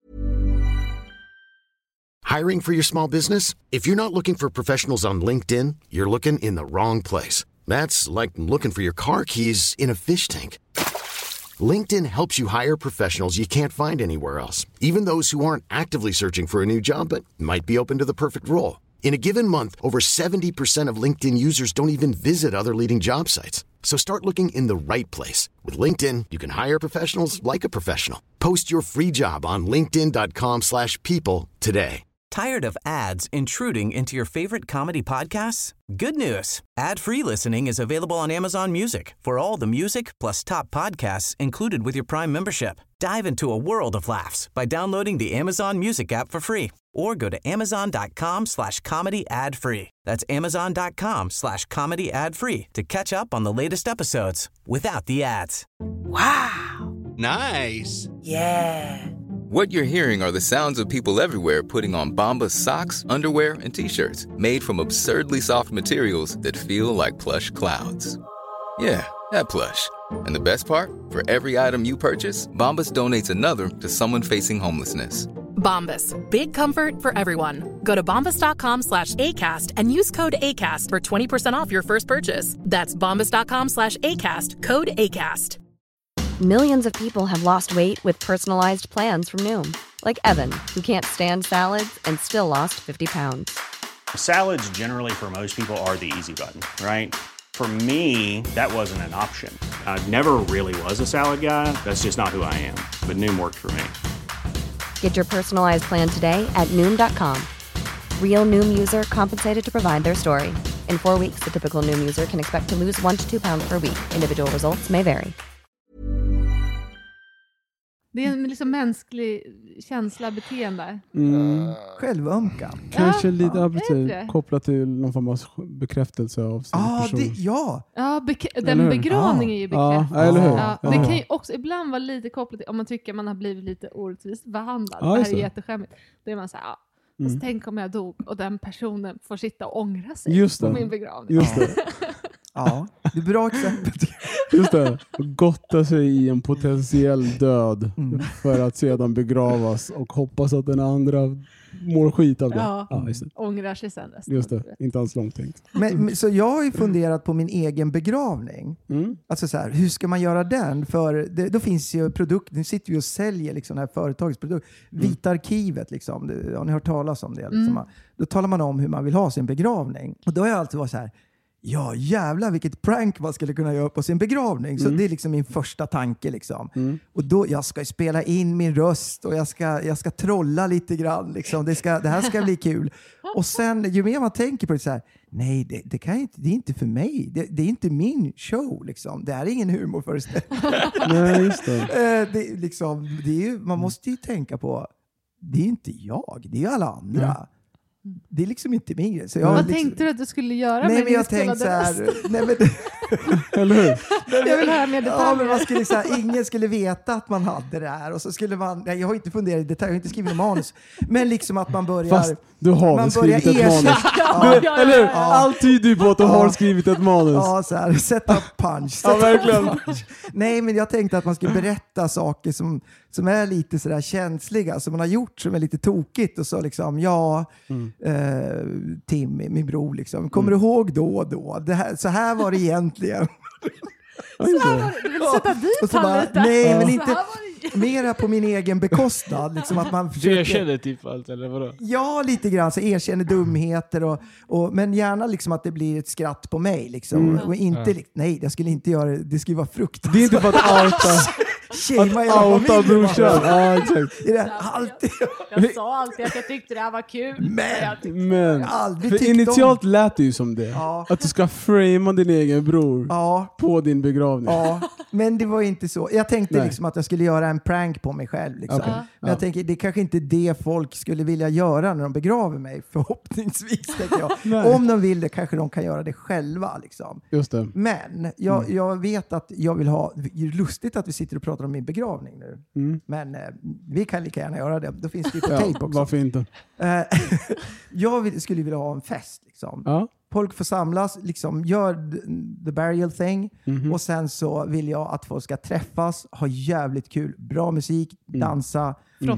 Hiring for your small business? If you're not looking for professionals on LinkedIn, you're looking in the wrong place. That's like looking for your car keys in a fish tank. LinkedIn helps you hire professionals you can't find anywhere else, even those who aren't actively searching for a new job but might be open to the perfect role. In a given month, over 70% of LinkedIn users don't even visit other leading job sites. So start looking in the right place. With LinkedIn, you can hire professionals like a professional. Post your free job on linkedin.com/people today. Tired of ads intruding into your favorite comedy podcasts? Good news. Ad-free listening is available on Amazon Music for all the music plus top podcasts included with your Prime membership. Dive into a world of laughs by downloading the Amazon Music app for free or go to amazon.com/comedy ad-free. That's amazon.com/comedy ad-free to catch up on the latest episodes without the ads. Wow. Nice. Yeah. What you're hearing are the sounds of people everywhere putting on Bombas socks, underwear, and T-shirts made from absurdly soft materials that feel like plush clouds. Yeah, that plush. And the best part? For every item you purchase, Bombas donates another to someone facing homelessness. Bombas, big comfort for everyone. Go to bombas.com/ACAST and use code ACAST for 20% off your first purchase. That's bombas.com/ACAST, code ACAST. Millions of people have lost weight with personalized plans from Noom. Like Evan, who can't stand salads and still lost 50 pounds. Salads generally for most people are the easy button, right? For me, that wasn't an option. I never really was a salad guy. That's just not who I am. But Noom worked for me. Get your personalized plan today at Noom.com. Real Noom user compensated to provide their story. In 4 weeks, the typical Noom user can expect to lose 1 to 2 pounds per week. Individual results may vary. Det är en liksom mänsklig känsla, beteende. Självömkan. Kanske lite kopplat till någon form av bekräftelse av sin person. Den begravningen är ju bekräftelse. Ja, eller hur? Ja, det kan ju också ibland vara lite kopplat till om man tycker man har blivit lite orättvist behandlad. Det här är jätteskämmigt. Då är man så här, och så tänk om jag dog och den personen får sitta och ångra sig på min begravning. Just det. Ja, det är bra exempel. Just det. Gotta sig i en potentiell död för att sedan begravas och hoppas att den andra mår skit av det. Ja, just det. Ångrar sig sen. Just det, inte alls långt tänkt. Men, så jag har ju funderat på min egen begravning. Alltså så här, hur ska man göra den? För då finns ju produkter, nu sitter vi och säljer liksom det här företagets produkt. Vita arkivet liksom, har ni hört talas om det? Liksom. Då talar man om hur man vill ha sin begravning. Och då har jag alltid varit så här, ja jävlar vilket prank man skulle kunna göra på sin begravning. Så det är liksom min första tanke. Liksom. Och då, jag ska spela in min röst och jag ska trolla lite grann. Liksom. Det här ska bli kul. Och sen, ju mer man tänker på det så här, nej, det är inte för mig. Det är inte min show. Liksom. Det är ingen humorföreställning. Nej, just det. Man måste ju tänka på, det är inte jag, det är alla andra. Det är liksom inte min grej. Vad tänkte du att du skulle göra? Nej, men jag tänkte så här... Eller hur? Jag vill höra mer detaljer. Ja, men man skulle, så här, ingen skulle veta att man hade det här. Och så skulle man... Nej, jag har inte funderat i detalj, jag har inte skrivit någon manus. Men liksom att man börjar... Fast du har skrivit ett manus. Eller hur? Allt tyder på att du har skrivit ett manus. Ja, så här, set up punch. Ja, verkligen. Nej, men jag tänkte att man skulle berätta saker som är lite sådär känsliga, som man har gjort som är lite tokigt. Och så liksom, Tim, min bror, liksom. Kommer du ihåg då och då? Så här var det egentligen. Så här var det. Du vill sätta dit han lite. Nej, men inte... Mera på min egen bekostnad. Liksom att man försöker... Du erkänner typ allt, eller vadå? Ja, lite grann. Så erkänner dumheter. Men gärna liksom att det blir ett skratt på mig. Liksom. Och inte, nej, jag skulle inte göra det. Det skulle vara fruktansvärt. Det är inte för att outa brorsan. Ja, exakt. Jag sa alltid att jag tyckte det här var kul. Men för initialt lät det ju som det. Ja. Att du ska framea din egen bror på din begravning. Ja, men det var inte så. Jag tänkte liksom att jag skulle göra en prank på mig själv. Liksom. Okay. Men jag tänker, det är kanske inte det folk skulle vilja göra när de begraver mig. Förhoppningsvis, tänker jag. Om de vill det kanske de kan göra det själva. Liksom. Just det. Men jag vet att jag vill ha... Det är lustigt att vi sitter och pratar om min begravning nu. Men vi kan lika gärna göra det. Då finns det ju på tape också. Varför inte? Jag skulle vilja ha en fest. Liksom. Folk får samlas, liksom, gör the burial thing. Och sen så vill jag att folk ska träffas, ha jävligt kul, bra musik, dansa.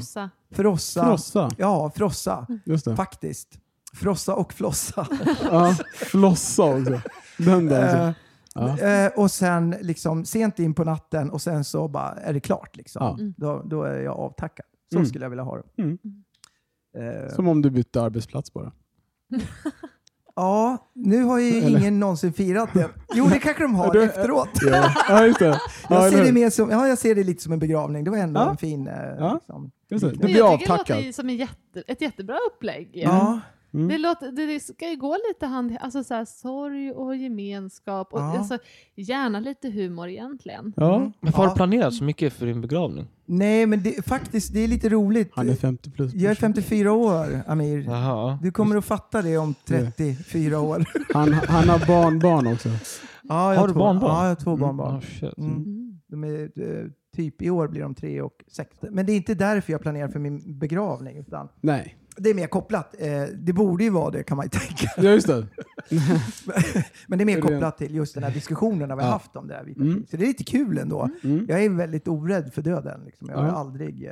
Frossa. Ja, frossa. Just det. Faktiskt. Frossa och flossa. Ja, flossa också. Den dansen. Och sen liksom sent in på natten och sen så bara är det klart liksom. Då är jag avtackad. Så skulle jag vilja ha det. Som om du bytte arbetsplats bara. Ja, nu har ju ingen någonsin firat det. Jo, det kanske de har efteråt. Ja, just det. Jag ser det lite som en begravning. Det var ändå en fin... Liksom, det blir avtackad. Jag tycker det låter som ett jättebra upplägg. Ja. Det ska ju gå lite hand, alltså så här, sorg och gemenskap och alltså, gärna lite humor egentligen. Men har du planerat så mycket för din begravning? Nej, men faktiskt det är lite roligt. Han är 50 plus. Jag är 54 år, Amir. Du kommer att fatta det om 34 år. Han har barnbarn också. Har du barnbarn? Ja, jag har 2 barnbarn. De är, typ i år blir de 3 och 6. Men det är inte därför jag planerar för min begravning. Utan nej. Det är mer kopplat. Det borde ju vara det, kan man ju tänka. Ja, just det. Men det är mer kopplat till just den här diskussionen vi har haft om det här. Så det är lite kul ändå. Jag är väldigt orädd för döden. Liksom. Jag har aldrig...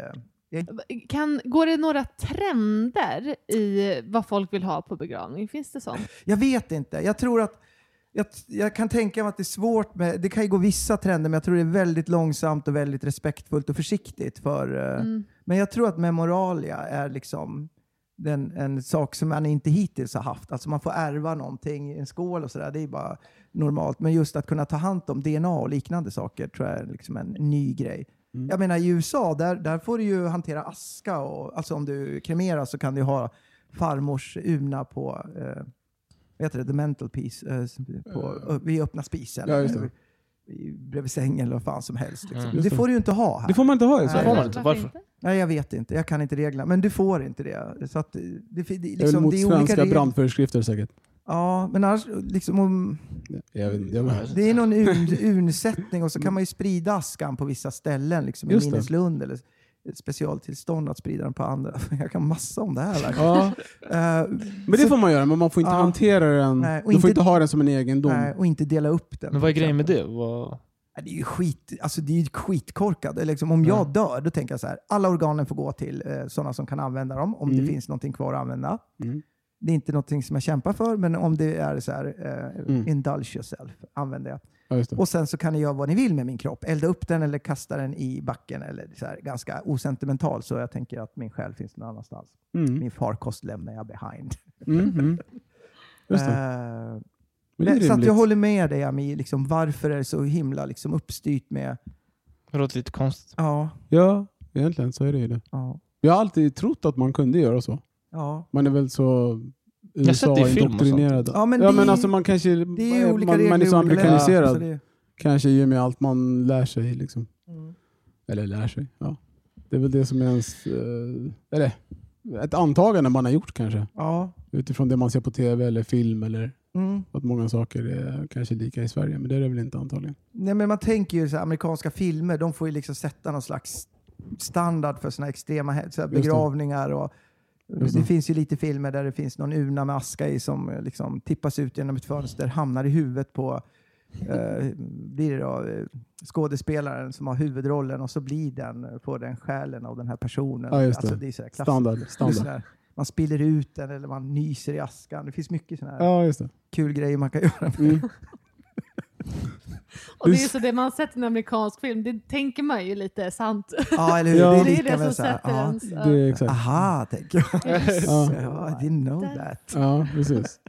Går det några trender i vad folk vill ha på begravning? Finns det sånt? Jag vet inte. Jag tror att jag kan tänka mig att det är svårt med, det kan ju gå vissa trender, men jag tror det är väldigt långsamt och väldigt respektfullt och försiktigt men jag tror att memoralia är liksom en sak som man inte hittills har haft. Alltså man får ärva någonting i en skål och sådär, det är bara normalt. Men just att kunna ta hand om DNA och liknande saker tror jag är liksom en ny grej. Jag menar i USA, där får du ju hantera aska och alltså om du kremerar så kan du ha farmors urna på the mental piece vid öppna spisen. Ja, just det. Bredvid sängen eller vad fan som helst. Liksom. Det får du ju inte ha här. Det får man inte ha i så. Varför? Nej, jag vet inte. Jag kan inte reglerna. Men du får inte det. Så att det är mot det är svenska brandföreskrifter säkert. Ja, men annars liksom det är någon urnsättning och så kan man ju sprida askan på vissa ställen liksom, i minneslund eller ett specialtillstånd att sprida den på andra. Jag kan massa om det här. Men det får man göra, men man får inte hantera den. Nej, du får inte ha den som en egendom. Nej, och inte dela upp den. Men vad är grejen med det? Det är ju det är ju skitkorkat. Liksom, om jag dör, då tänker jag så här, alla organen får gå till sådana som kan använda dem, om det finns någonting kvar att använda. Det är inte någonting som jag kämpar för, men om det är så här, indulge yourself, använder jag. Ja, och sen så kan ni göra vad ni vill med min kropp. Elda upp den eller kasta den i backen. Eller så här, ganska osentimental. Så jag tänker att min själ finns någon annanstans. Min farkost lämnar jag behind. Just det. Så att jag håller med dig, Ami. Liksom, varför är det så himla liksom, uppstyrt med... Det låter lite konstigt. Ja, egentligen så är det ju det. Ja. Jag har alltid trott att man kunde göra så. Ja. Man är väl så... Jag har sett det i film och sånt. Ja, men alltså man kanske... Det är ju olika regler. Man är så amerikaniserad. Ja, kanske i och med allt man lär sig. Liksom. Eller lär sig, ja. Det är väl det som är ens... eller ett antagande man har gjort kanske. Ja. Utifrån det man ser på tv eller film eller att många saker är kanske lika i Sverige. Men det är det väl inte antagligen. Nej, men man tänker ju så här, amerikanska filmer, de får ju liksom sätta någon slags standard för såna extrema begravningar. Och det finns ju lite filmer där det finns någon urna med aska i som liksom tippas ut genom ett fönster, hamnar i huvudet på blir det då skådespelaren som har huvudrollen och så blir den på den själen av den här personen. Ja, just det. Alltså, det är så här Standard. Man spiller ut den eller man nyser i askan. Det finns mycket såna här kul grejer man kan göra. Och det är så det man sett i en amerikansk film, det tänker man ju lite är sant. Ja, eller hur? Ja. Det är det som sätter ens... Det är exakt. Aha, tänker jag. I didn't know that. Ja, precis.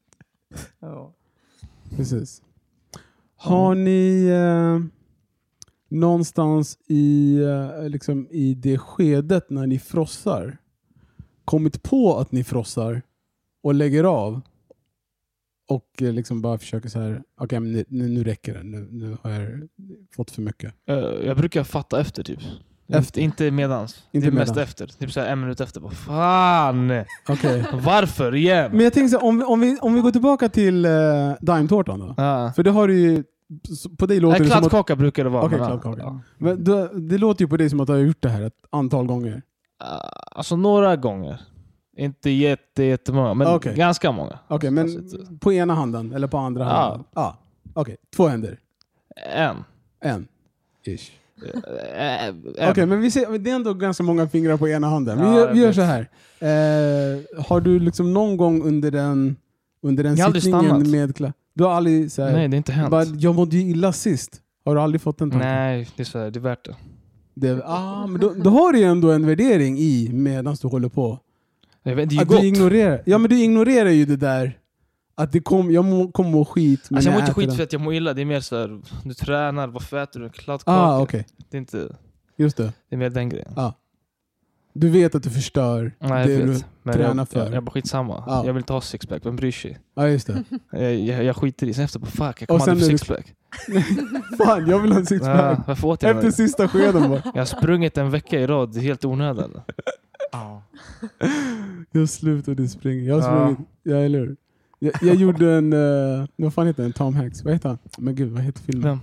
Precis. Har ni någonstans liksom i det skedet när ni frossar kommit på att ni frossar och lägger av och liksom bara försöker så här, okej, men nu räcker det. Nu har jag fått för mycket. Jag brukar fatta efter typ. Efter, inte medans. Inte det är mest medans. efter. Typ så här 1 minut efter. Bara, fan! Okay. Varför igen? Men jag tänker så här, om vi går tillbaka till daimtårtan då. För det har du ju på dig låter det som kladkaka brukar det vara. Okej, kladkaka. Ja. Men det låter ju på dig som att du har gjort det här ett antal gånger. Alltså några gånger. Inte jättemånga, men ganska många. Okej, men på ena handen eller på andra handen? Ja. Okej, 2 händer. En. Ish. Okej, men vi ser, det är ändå ganska många fingrar på ena handen. Vi gör så här. Har du liksom någon gång under den sittningen med du har aldrig så här, nej, det är inte hänt. Bara, jag mådde ju illa sist. Har du aldrig fått den tanken? Nej, det är så här, det är värt det. Men då har du ju ändå en värdering i medan du håller på. Jag vet, det är ju att gott. du ignorerar. Ja, men du ignorerar ju det där att jag kommer må skit. Men alltså, jag mår inte skit för att jag mår illa. Det är mer så här, du tränar, varför äter du en kladkaka? Okay. Det är inte... Just det. Det är mer den grejen. Du vet att du förstör det du tränar för. Jag bara skitsamma. Jag vill inte ha sixpack. Vem bryr sig? Ja, just det. jag skiter i. Sen efter på fuck, jag kommer aldrig få sixpack. Fan, jag vill ha en sixpack. Varför åt jag efter sista skeden bara. Jag har sprungit en vecka i rad. Det är helt onödigt. Jag slutade springa. Jag har sprungit. Ja, eller hur? Jag gjorde en... vad fan heter den? Tom Hanks. Vad heter han? Men gud, vad heter filmen?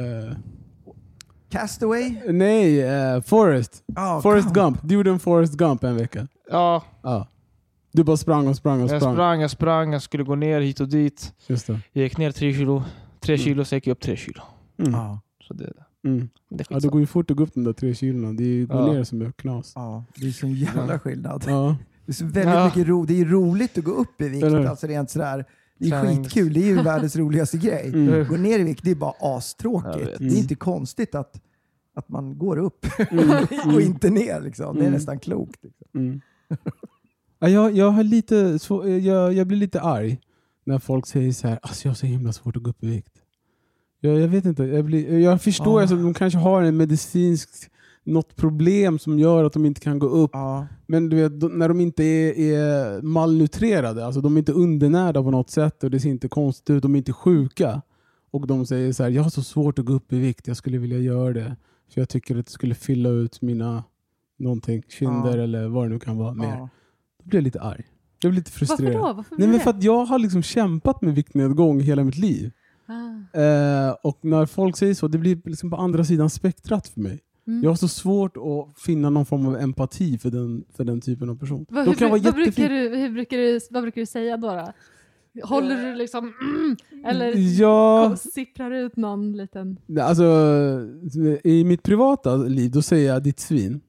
Castaway? Nej, Forrest. Forrest Gump. Du gjorde en Forrest Gump en vecka. Ja. Du bara sprang. Jag sprang. Jag skulle gå ner hit och dit. Just det. Jag gick ner 3 kilo. 3 kilo, så gick jag upp 3 kilo. Så det är det. Det är det går ju fort att gå upp de där 3 kilorna. Det går ner som är knas. Ja, det är så jävla skillnad. Ja. Det är så väldigt mycket det är roligt att gå upp i vikt. Alltså rent sådär. Det är skitkul. Det är ju världens roligaste grej. Gå ner i vikt, det är bara astråkigt. Det är inte konstigt att man går upp och inte ner. Liksom. Det är nästan klokt. Liksom. Jag har lite jag blir lite arg när folk säger så här, alltså jag har så himla svårt att gå upp i vikt. Jag vet inte. Jag förstår att de kanske har en medicinsk något problem som gör att de inte kan gå upp. Men du vet, när de inte är malnutrerade, alltså de är inte undernärda på något sätt och det ser inte konstigt ut, de är inte sjuka. Och de säger så här, jag har så svårt att gå upp i vikt, jag skulle vilja göra det. För jag tycker att det skulle fylla ut mina kinder eller vad det nu kan vara mer. Då blir jag lite arg. Jag blir lite frustrerad. Varför då? Varför Nej, men för att jag har liksom kämpat med viktnedgång hela mitt liv. Och när folk säger så, det blir liksom på andra sidan spektrat för mig. Jag har så svårt att finna någon form av empati för den typen av person. Vad brukar du säga då? Håller du liksom eller sipprar ut någon liten... Alltså, i mitt privata liv då säger jag ditt svin.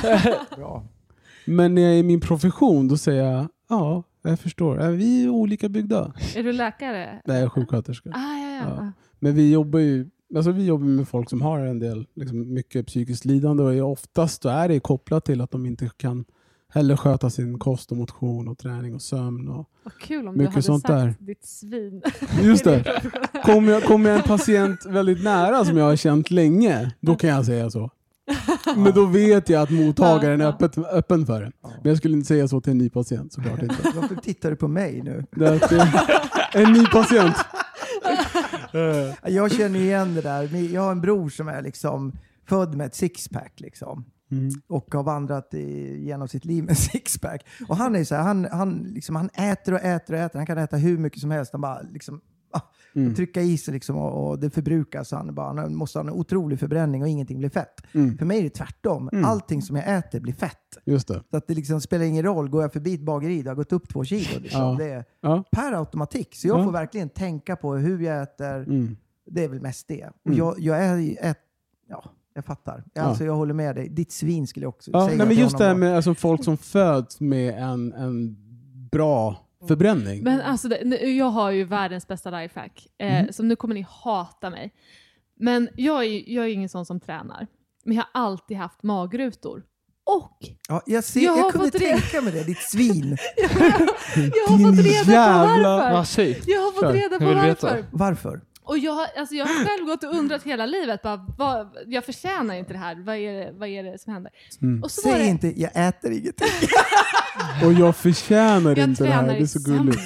Men i min profession då säger jag ja, jag förstår. Vi är olika byggda. Är du läkare? Nej, jag är sjuksköterska. Ja. Men vi jobbar med folk som har en del liksom, mycket psykiskt lidande och oftast då är det kopplat till att de inte kan hellre sköta sin kost och motion och träning och sömn och vad kul om mycket du hade sånt sagt där. ditt svin. Just det. Kommer jag en patient väldigt nära som jag har känt länge, då kan jag säga så. Men då vet jag att mottagaren är öppen för det. Men jag skulle inte säga så till en ny patient, såklart inte. Varför tittar du på mig nu? En ny patient. Jag känner igen det där. Jag har en bror som är liksom född med ett sixpack liksom. Och har vandrat genom sitt liv med sixpack. Och han är så här, han äter och äter. Han kan äta hur mycket som helst. Han bara liksom trycka i sig liksom, och det förbrukas. Han måste ha en otrolig förbränning och ingenting blir fett. För mig är det tvärtom. Allting som jag äter blir fett. Just det. Så att det liksom spelar ingen roll. Går jag förbi ett bageri, det har gått upp 2 kilo. Liksom. Det är per automatik. Så jag får verkligen tänka på hur jag äter. Det är väl mest det. Och jag fattar. Alltså jag håller med dig. Ditt svin skulle jag också säga. Nej, men just det här med alltså, folk som föds med en bra förbränning. Men alltså, jag har ju världens bästa lifehack. Så nu kommer ni hata mig. Men jag är ingen sån som tränar. Men jag har alltid haft magrutor. Och jag kunde tänka mig det, ditt svin. jag har fått reda på varför. Jag har fått reda på varför. Och jag har själv gått och undrat hela livet. Jag förtjänar inte det här. Vad är det som händer? Och så säg inte, jag äter ingenting. Och jag förtjänar inte det här. Det är så gulligt.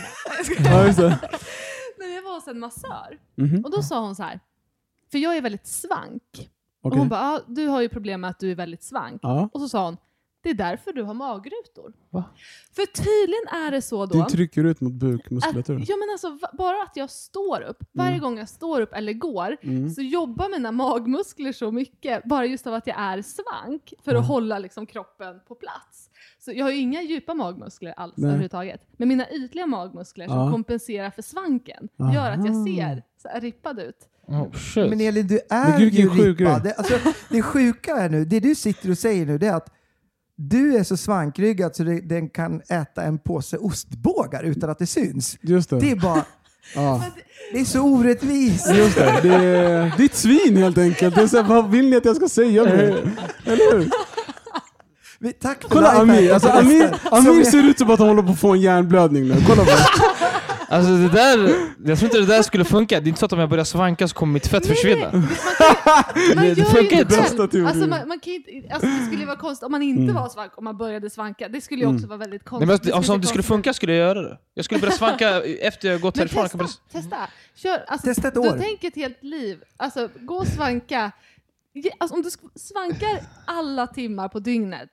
Men jag var hos en massör. Och då sa hon så här. För jag är väldigt svank. Och hon bara, du har ju problem med att du är väldigt svank. Och så sa hon, det är därför du har magrutor. Va? För tydligen är det så då. Du trycker ut mot bukmuskulaturen. Ja, men alltså bara att jag står upp. Varje gång jag står upp eller går så jobbar mina magmuskler så mycket. Bara just av att jag är svank. För att hålla liksom kroppen på plats. Så jag har ju inga djupa magmuskler alls överhuvudtaget. Men mina ytliga magmuskler som kompenserar för svanken gör att jag ser så här rippad ut. Men Elin, du är ju rippad. Det sjuka är nu, det du sitter och säger nu, det är att du är så svankryggad så den kan äta en påse ostbågar utan att det syns. Just det. Det är bara... Det är så orättvist. Just det. Det är ditt svin helt enkelt. Det är så här, vad vill ni att jag ska säga nu? Eller hur? Tack för kolla Amir. Alltså, Amir ser ut som att han håller på att få en hjärnblödning nu. Kolla på det. Alltså det där, jag tror inte det där skulle funka. Det är inte så att om jag börjar svanka så kommer mitt fett försvinna. Det funkar inte. Alltså man kan inte, alltså det skulle vara konstigt om man inte var svank, om man började svanka. Det skulle ju också vara väldigt konstigt. Nej, men alltså, om det skulle funka skulle jag göra det. Jag skulle börja svanka efter jag gått härifrån. Testa. Kör, alltså, testa ett år. Du tänker ett helt liv. Alltså gå och svanka. Alltså, om du svankar alla timmar på dygnet.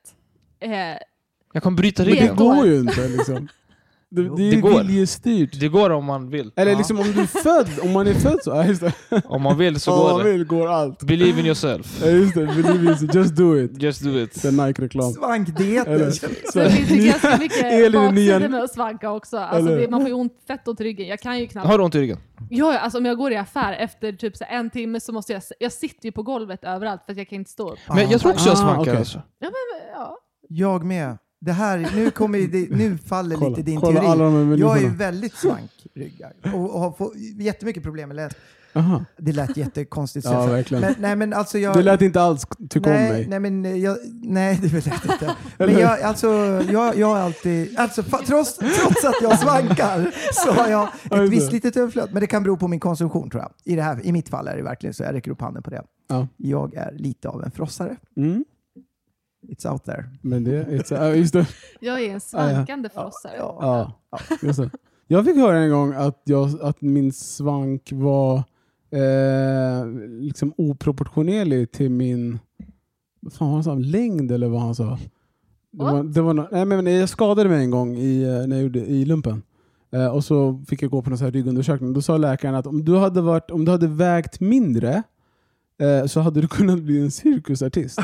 Jag kommer bryta ryggen. Det går ju inte liksom. Det är viljestyrt. Det går om man vill. Eller liksom om du är född, om man är född så. Just det. Om man vill så går det. Om man vill går allt. Believe in yourself. Just det, believe in yourself. Just do it. Just do it. Det är Nike-reklam. Svankdieten. Det finns ju ganska mycket baksidor med att svanka också. Alltså man får ju fett ont i ryggen. Jag kan ju knappt. Har du ont i ryggen? Ja, alltså om jag går i affär efter typ så 1 timme så måste jag sitter ju på golvet överallt för att jag kan inte stå upp. Men jag tror också jag svankar alltså. Ja, men ja. Jag med. Det här, nu faller lite din teori. Jag är ju väldigt svankryggad och har fått jättemycket problem med läs. Det lät jättekonstigt. Ja, verkligen. Men alltså det lät inte alls tycka om mig. Nej, det lät inte. Men jag har alltid... Alltså, trots att jag svankar så har jag ett visst litet överflöd. Men det kan bero på min konsumtion, tror jag. I mitt fall är det verkligen så. Jag räcker upp handen på det. Ja. Jag är lite av en frossare. It's out there. Men just det. Jag är en svankande frossare. Ja. Just det. Jag fick höra en gång att min svank var liksom oproportionerlig till min längd eller vad han sa. Jag skadade mig en gång när jag gjorde i lumpen. Och så fick jag gå på någon så här ryggundersökning. Då sa läkaren att om du hade vägt mindre så hade du kunnat bli en cirkusartist.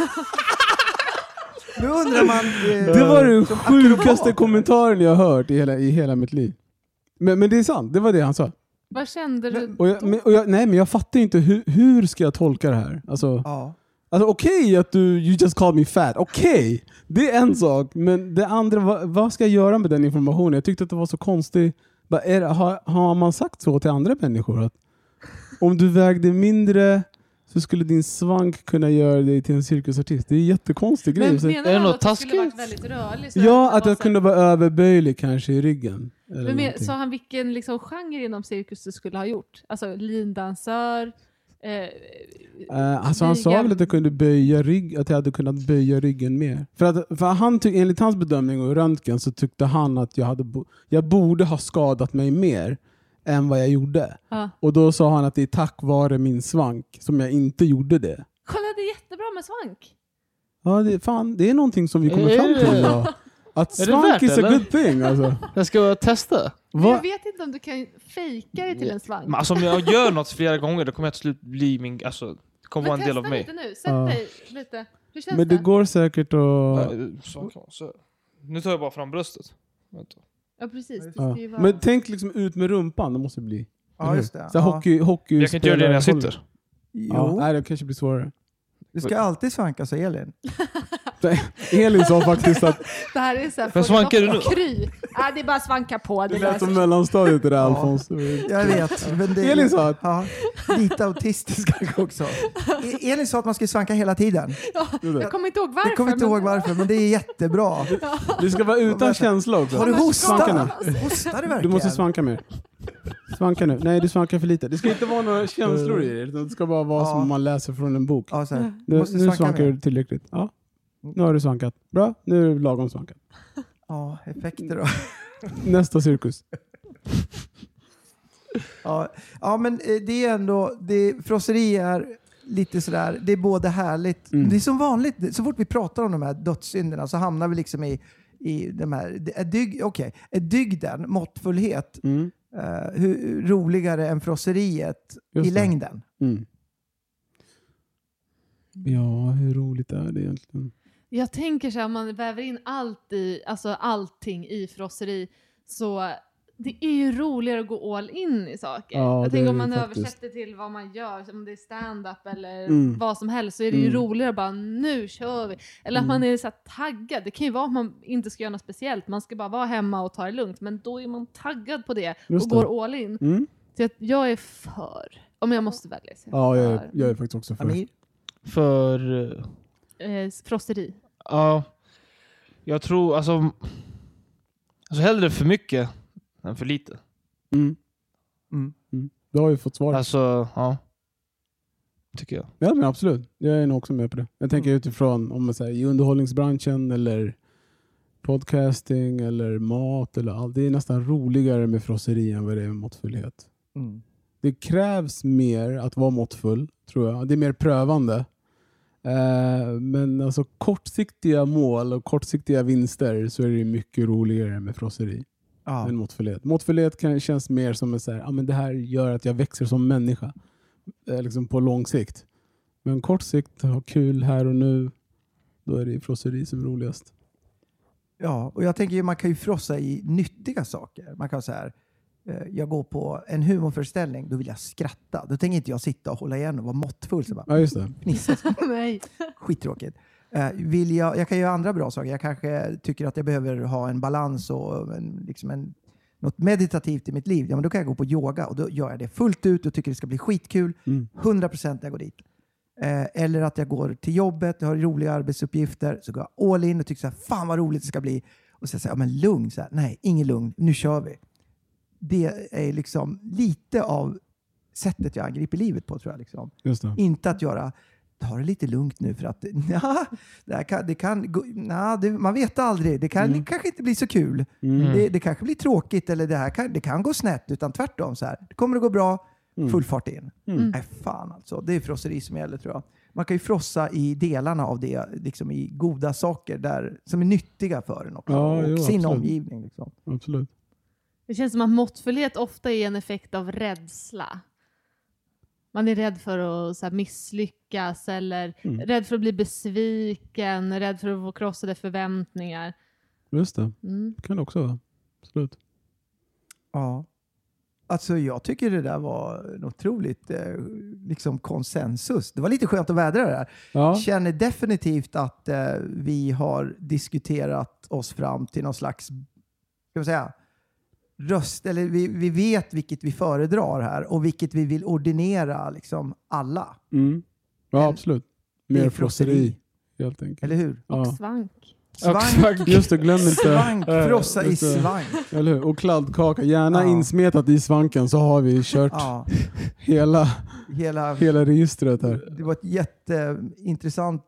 Nu undrar man... det var den sjukaste kommentaren jag har hört i hela mitt liv. Men det är sant, det var det han sa. Vad kände du? Men jag fattar inte hur ska jag tolka det här? Alltså okej att you just called me fat. Okej, det är en sak. Men det andra, vad ska jag göra med den informationen? Jag tyckte att det var så konstigt. Har man sagt så till andra människor? Att om du vägde mindre så skulle din svank kunna göra dig till en cirkusartist. Det är en jättekonstig grej. Men menar du att det skulle varit väldigt rörlig? Ja, att jag kunde vara överböjlig kanske i ryggen. Men sa han vilken liksom genre inom cirkus du skulle ha gjort? Alltså lindansör? Alltså han sa väl att jag kunde att jag hade kunnat böja ryggen mer. För han enligt hans bedömning och röntgen så tyckte han att jag borde ha skadat mig mer än vad jag gjorde. Och då sa han att det är tack vare min svank som jag inte gjorde det. Kolla, det är jättebra med svank. Ja, det är någonting som vi kommer fram till. Ja. Att svank is a good thing. Alltså. Jag ska testa. Jag vet inte om du kan fejka dig till en svank. Men alltså, om jag gör något flera gånger, då kommer jag till slut bli min... Alltså, det kommer vara en del av mig. Men testa lite nu. Sätt dig lite. Hur känns men det går säkert att... Så. Nu tar jag bara fram bröstet. Vänta. Ja, precis. Ja. Men tänk liksom ut med rumpan. Det måste bli... Ja, just det. Så hockey jag kan inte göra det när jag sitter. Ja, nej, det kanske blir svårare. Du ska alltid svanka, sa Elin. Elin sa faktiskt att... Det här är så här... Men svankar du nu? Kry. Ja, det är bara svanka på. Det lät som mellanstadiet det där, Alfons. Jag vet. Men det, Elin sa att... Ja, lite autistisk också. Elin sa att man ska svanka hela tiden. Ja, jag kommer inte ihåg varför. Jag kommer inte ihåg varför, men det är jättebra. Du ska vara utan känsla också. Har du hostat? Hostar du verkligen? Du måste svanka mer. Svanka nu. Nej, du svankar för lite. Det ska inte vara några känslor i det. Det ska bara vara som man läser från en bok. Ja, så här. Nu svankar du tillräckligt. Ja. Nu har du svankat. Bra, nu är det lagom svankat. Ja, effekter då. Nästa cirkus. Ja, men det är ändå... Frosseri är lite sådär... Det är både härligt... Det är som vanligt. Så fort vi pratar om de här dödssynderna så hamnar vi liksom i de här... Dygden, måttfullhet... hur roligare än frosseriet i längden. Ja, hur roligt är det egentligen? Jag tänker så här, om man väver in allting i frosseri, så det är ju roligare att gå all in i saker. Jag tänker om man översätter till vad man gör, om det är stand-up eller vad som helst, så är det ju roligare att bara, nu kör vi. Eller att man är så här taggad. Det kan ju vara att man inte ska göra något speciellt. Man ska bara vara hemma och ta det lugnt. Men då är man taggad på det och går all in. Så jag är för. Om jag måste välja. Ja, jag är faktiskt också för. Amir? För... frosseri. Ja. Jag tror, alltså hellre för mycket än för lite. Du har ju fått svar. Alltså, ja. Tycker jag. Ja, men absolut. Jag är nog också med på det. Jag tänker utifrån, om man säger i underhållningsbranschen eller podcasting eller mat eller allt. Det är nästan roligare med frosseri än vad det är med måttfullhet. Det krävs mer att vara måttfull, tror jag. Det är mer prövande. Men alltså kortsiktiga mål och kortsiktiga vinster, så är det mycket roligare med frosseri än måttfullhet. Måttfullhet känns mer som men det här gör att jag växer som människa liksom på lång sikt. Men kort sikt, ha kul här och nu, då är det frosseri som är roligast. Ja, och jag tänker man kan ju frossa i nyttiga saker. Man kan säga jag går på en humorföreställning, då vill jag skratta. Då tänker inte jag sitta och hålla igen och vara måttfull. Så bara, ja, just det. Nej. Skittråkigt. Jag kan göra andra bra saker. Jag kanske tycker att jag behöver ha en balans och något meditativt i mitt liv. Ja, men då kan jag gå på yoga och då gör jag det fullt ut och tycker det ska bli skitkul. 100% när jag går dit. Eller att jag går till jobbet, jag har roliga arbetsuppgifter, så går jag all in och tycker så här, fan vad roligt det ska bli. Och så säger jag, men lugn. Så här, nej, ingen lugn. Nu kör vi. Det är liksom lite av sättet jag angriper livet på, tror jag. Liksom. Just det. Inte att ta det lite lugnt nu för att man vet aldrig. Det kan kanske inte bli så kul. Det kanske blir tråkigt eller det kan gå snett, utan tvärtom så här. Det kommer att gå bra, full fart in. Nej, fan alltså. Det är frosseri som gäller, tror jag. Man kan ju frossa i delarna av det, liksom i goda saker som är nyttiga för en också. Och sin omgivning. Liksom. Absolut. Det känns som att måttfullhet ofta är en effekt av rädsla. Man är rädd för att så här, misslyckas eller rädd för att bli besviken, rädd för att få krossade förväntningar. Just det. Det kan det också vara. Absolut. Ja. Alltså jag tycker det där var en otroligt liksom konsensus. Det var lite skönt att vädra det där. Ja. Känner definitivt att vi har diskuterat oss fram till någon slags, ska vi säga, röst, eller vi vet vilket vi föredrar här och vilket vi vill ordinera liksom alla. Ja, absolut. Mer frosseri, helt enkelt. Eller hur? Och svank. Svank. Just det, glöm inte. Svank, frossa i svank. Eller hur? Och kladdkaka. Gärna insmetat i svanken så har vi kört hela registret här. Det var ett jätteintressant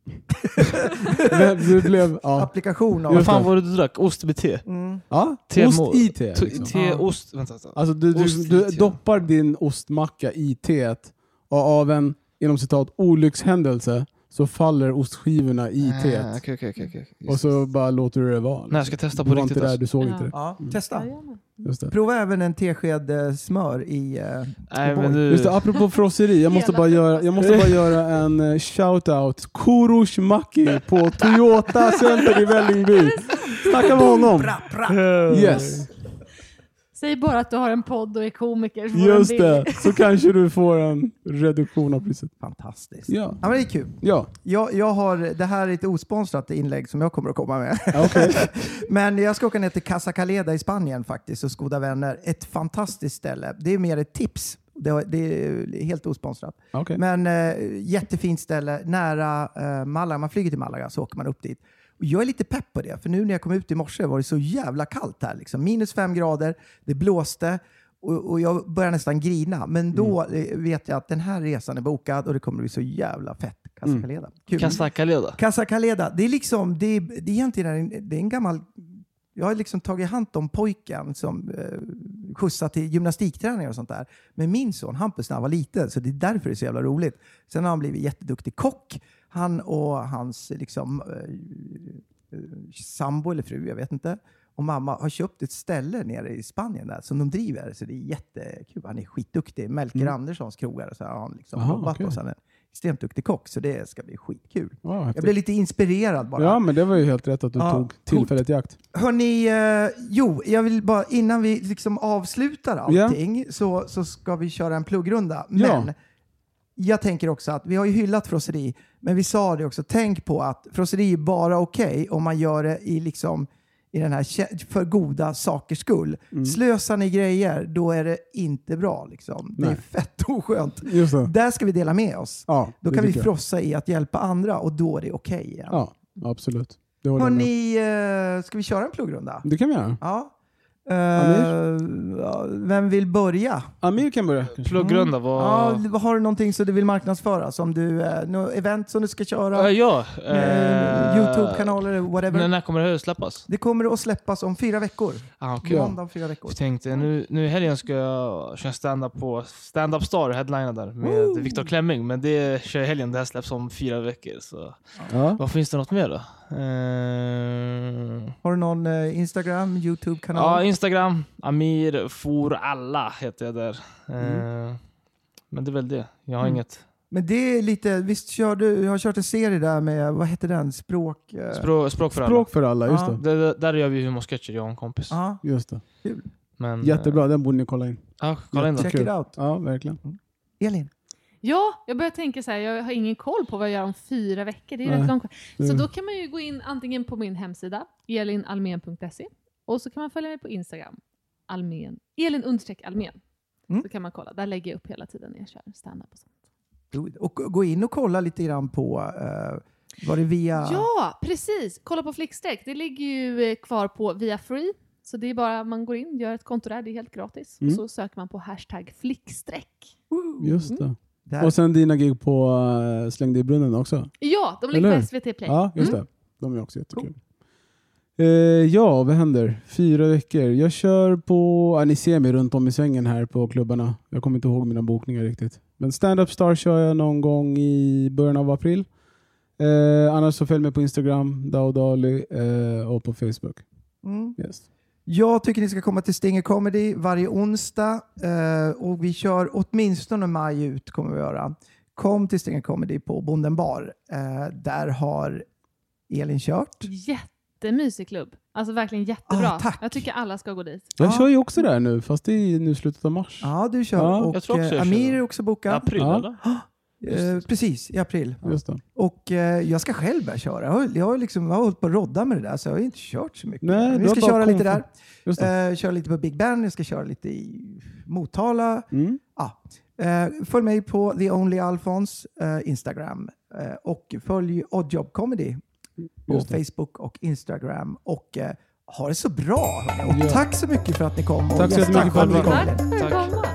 det blev, applikation av. Vad fan var det du drack? Ostbete? Ja, ost i te. Ost. Alltså du doppar din ostmacka i teet och av en, inom citat, olyckshändelse så faller ostskivorna i teet. Okay. Och så bara låter du det vara. Nej, jag ska testa på riktigt. Du såg inte det. Ja, testa. Just det. Prova även en tesked smör i Just det, apropå frosseri, jag måste bara göra en shout-out. Korosh Maki på Toyota Center i Vällingby. Snacka med honom. Yes. Säg bara att du har en podd och är komiker. Just det, så kanske du får en reduktion av priset. Fantastiskt. Ja, men det är kul. Ja. Jag har, det här är ett osponsrat inlägg som jag kommer att komma med. Okay. Men jag ska åka ner till Casa Caleda i Spanien faktiskt och goda vänner. Ett fantastiskt ställe. Det är mer ett tips. Det är helt osponsrat. Okay. Men jättefint ställe. Nära Malaga. Man flyger till Malaga så åker man upp dit. Och jag är lite pepp på det. För nu när jag kom ut i morse var det så jävla kallt här. Liksom. -5 grader. Det blåste. Och jag börjar nästan grina. Men då vet jag att den här resan är bokad. Och det kommer bli så jävla fett. Casa Caleda. Kul. Casa Caleda. Det är liksom... Det är egentligen det är en gammal... Jag har liksom tagit hand om pojken som skjutsar till gymnastikträningar och sånt där. Men min son Hampus när han var liten. Så det är därför det är så jävla roligt. Sen har han blivit jätteduktig kock. Han och hans liksom, sambo eller fru, jag vet inte. Och mamma har köpt ett ställe nere i Spanien där som de driver. Så det är jättekul. Han är skitduktig. Melker Anderssons krogar. Så har han liksom jobbat och sen en extremt duktig kock. Så det ska bli skitkul. Jag blev lite inspirerad bara. Ja, men det var ju helt rätt att du tog tillfället i akt. Hörrni, jag vill bara innan vi liksom avslutar allting så ska vi köra en pluggrunda. Men jag tänker också att vi har ju hyllat frosseri, men vi sa det också, tänk på att frosseri är bara okej om man gör det i liksom i den här för goda sakers skull. Slösar ni grejer, då är det inte bra liksom. Det är fett oskönt. Där ska vi dela med oss. Ja, då kan vi frossa i att hjälpa andra och då är det okej igen. Ja, absolut. Hörrni, ska vi köra en pluggrunda? Det kan vi göra. Ja. Vem vill börja? Amir kan börja. Pluggrunda vad har du någonting som du vill marknadsföra? Som du, event som du ska köra? YouTube-kanaler eller whatever. När kommer det att släppas? Det kommer att släppas om 4 veckor. Okay. Måndag om 4 veckor. Jag tänkte, nu i helgen ska jag köra stand-up på Stand Up Star, headliner där med Viktor Klemming. Men det kör i helgen, det här släpps om 4 veckor. Så. Vad finns det något mer då? Har du någon Instagram, YouTube-kanal? Ja, Instagram. Amir for alla heter jag där. Men det är väl det. Jag har inget. Men det är lite, visst jag har kört en serie där med, vad heter den? Språk för alla, just det. Där gör vi humorsketcher, jag och en kompis. Just det. Kul. Men, jättebra, den borde ni kolla in. Ja, kolla in. Check it out. Ja, verkligen. Elin? Ja, jag börjar tänka så här, jag har ingen koll på vad jag gör om 4 veckor. Det är rätt långt. Så då kan man ju gå in antingen på min hemsida, elinalmen.se, och så kan man följa mig på Instagram, Elin_Almen. Så kan man kolla, där lägger jag upp hela tiden när jag kör stand-up och sånt. Och gå in och kolla lite grann på var det via... Ja, precis. Kolla på Flickstreck. Det ligger ju kvar på via free. Så det är bara man går in, gör ett konto där, det är helt gratis. Och så söker man på #Flickstreck. Just det. Och sen dina gig på Släng dig i brunnen också. Ja, de ligger på SVT Play. Ja, just det. De är också jättekul. Vad händer? 4 veckor. Jag kör på... ni ser mig runt om i svängen här på klubbarna. Jag kommer inte ihåg mina bokningar riktigt. Men Stand Up Star kör jag någon gång i början av april. Annars så följ mig på Instagram, Daudali, och på Facebook. Yes. Jag tycker ni ska komma till Stinger Comedy varje onsdag. Och vi kör åtminstone maj ut kommer vi göra. Kom till Stinger Comedy på Bonden Bar. Där har Elin kört. Jättemysig klubb. Alltså verkligen jättebra. Jag tycker alla ska gå dit. Jag kör ju också där nu, fast det är nu slutet av mars. Ja, du kör. Och jag tror också Amir är också bokad. April, eller? Precis, i april. Just det. Och jag ska själv börja köra. Jag har hållit på att rodda med det där, så jag har inte kört så mycket. Nej, vi ska köra lite där. Köra lite på Big Ben, jag ska köra lite i Motala. Följ mig på The Only Alphons Instagram. Och följ Oddjob Comedy på Facebook och Instagram. Och ha det så bra. Och tack så mycket för att ni kom. Tack så mycket för att ni kom. Tack för att komma.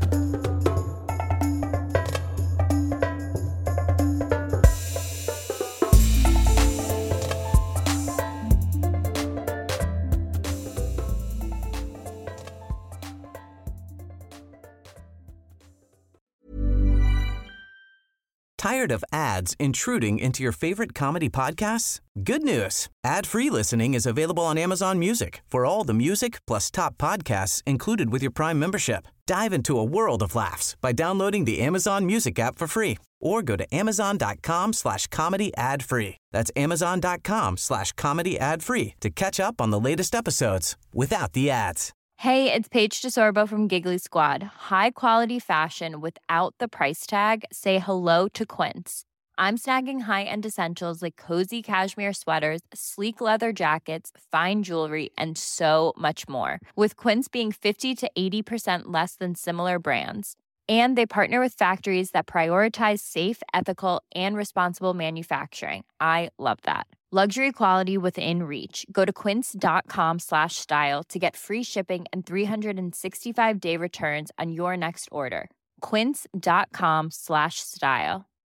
Tired of ads intruding into your favorite comedy podcasts? Good news. Ad-free listening is available on Amazon Music for all the music plus top podcasts included with your Prime membership. Dive into a world of laughs by downloading the Amazon Music app for free or go to amazon.com/comedy ad-free. That's amazon.com/comedy ad-free to catch up on the latest episodes without the ads. Hey, it's Paige DeSorbo from Giggly Squad. High quality fashion without the price tag. Say hello to Quince. I'm snagging high-end essentials like cozy cashmere sweaters, sleek leather jackets, fine jewelry, and so much more. With Quince being 50 to 80% less than similar brands. And they partner with factories that prioritize safe, ethical, and responsible manufacturing. I love that. Luxury quality within reach. Go to quince.com/style to get free shipping and 365-day returns on your next order. Quince.com/style.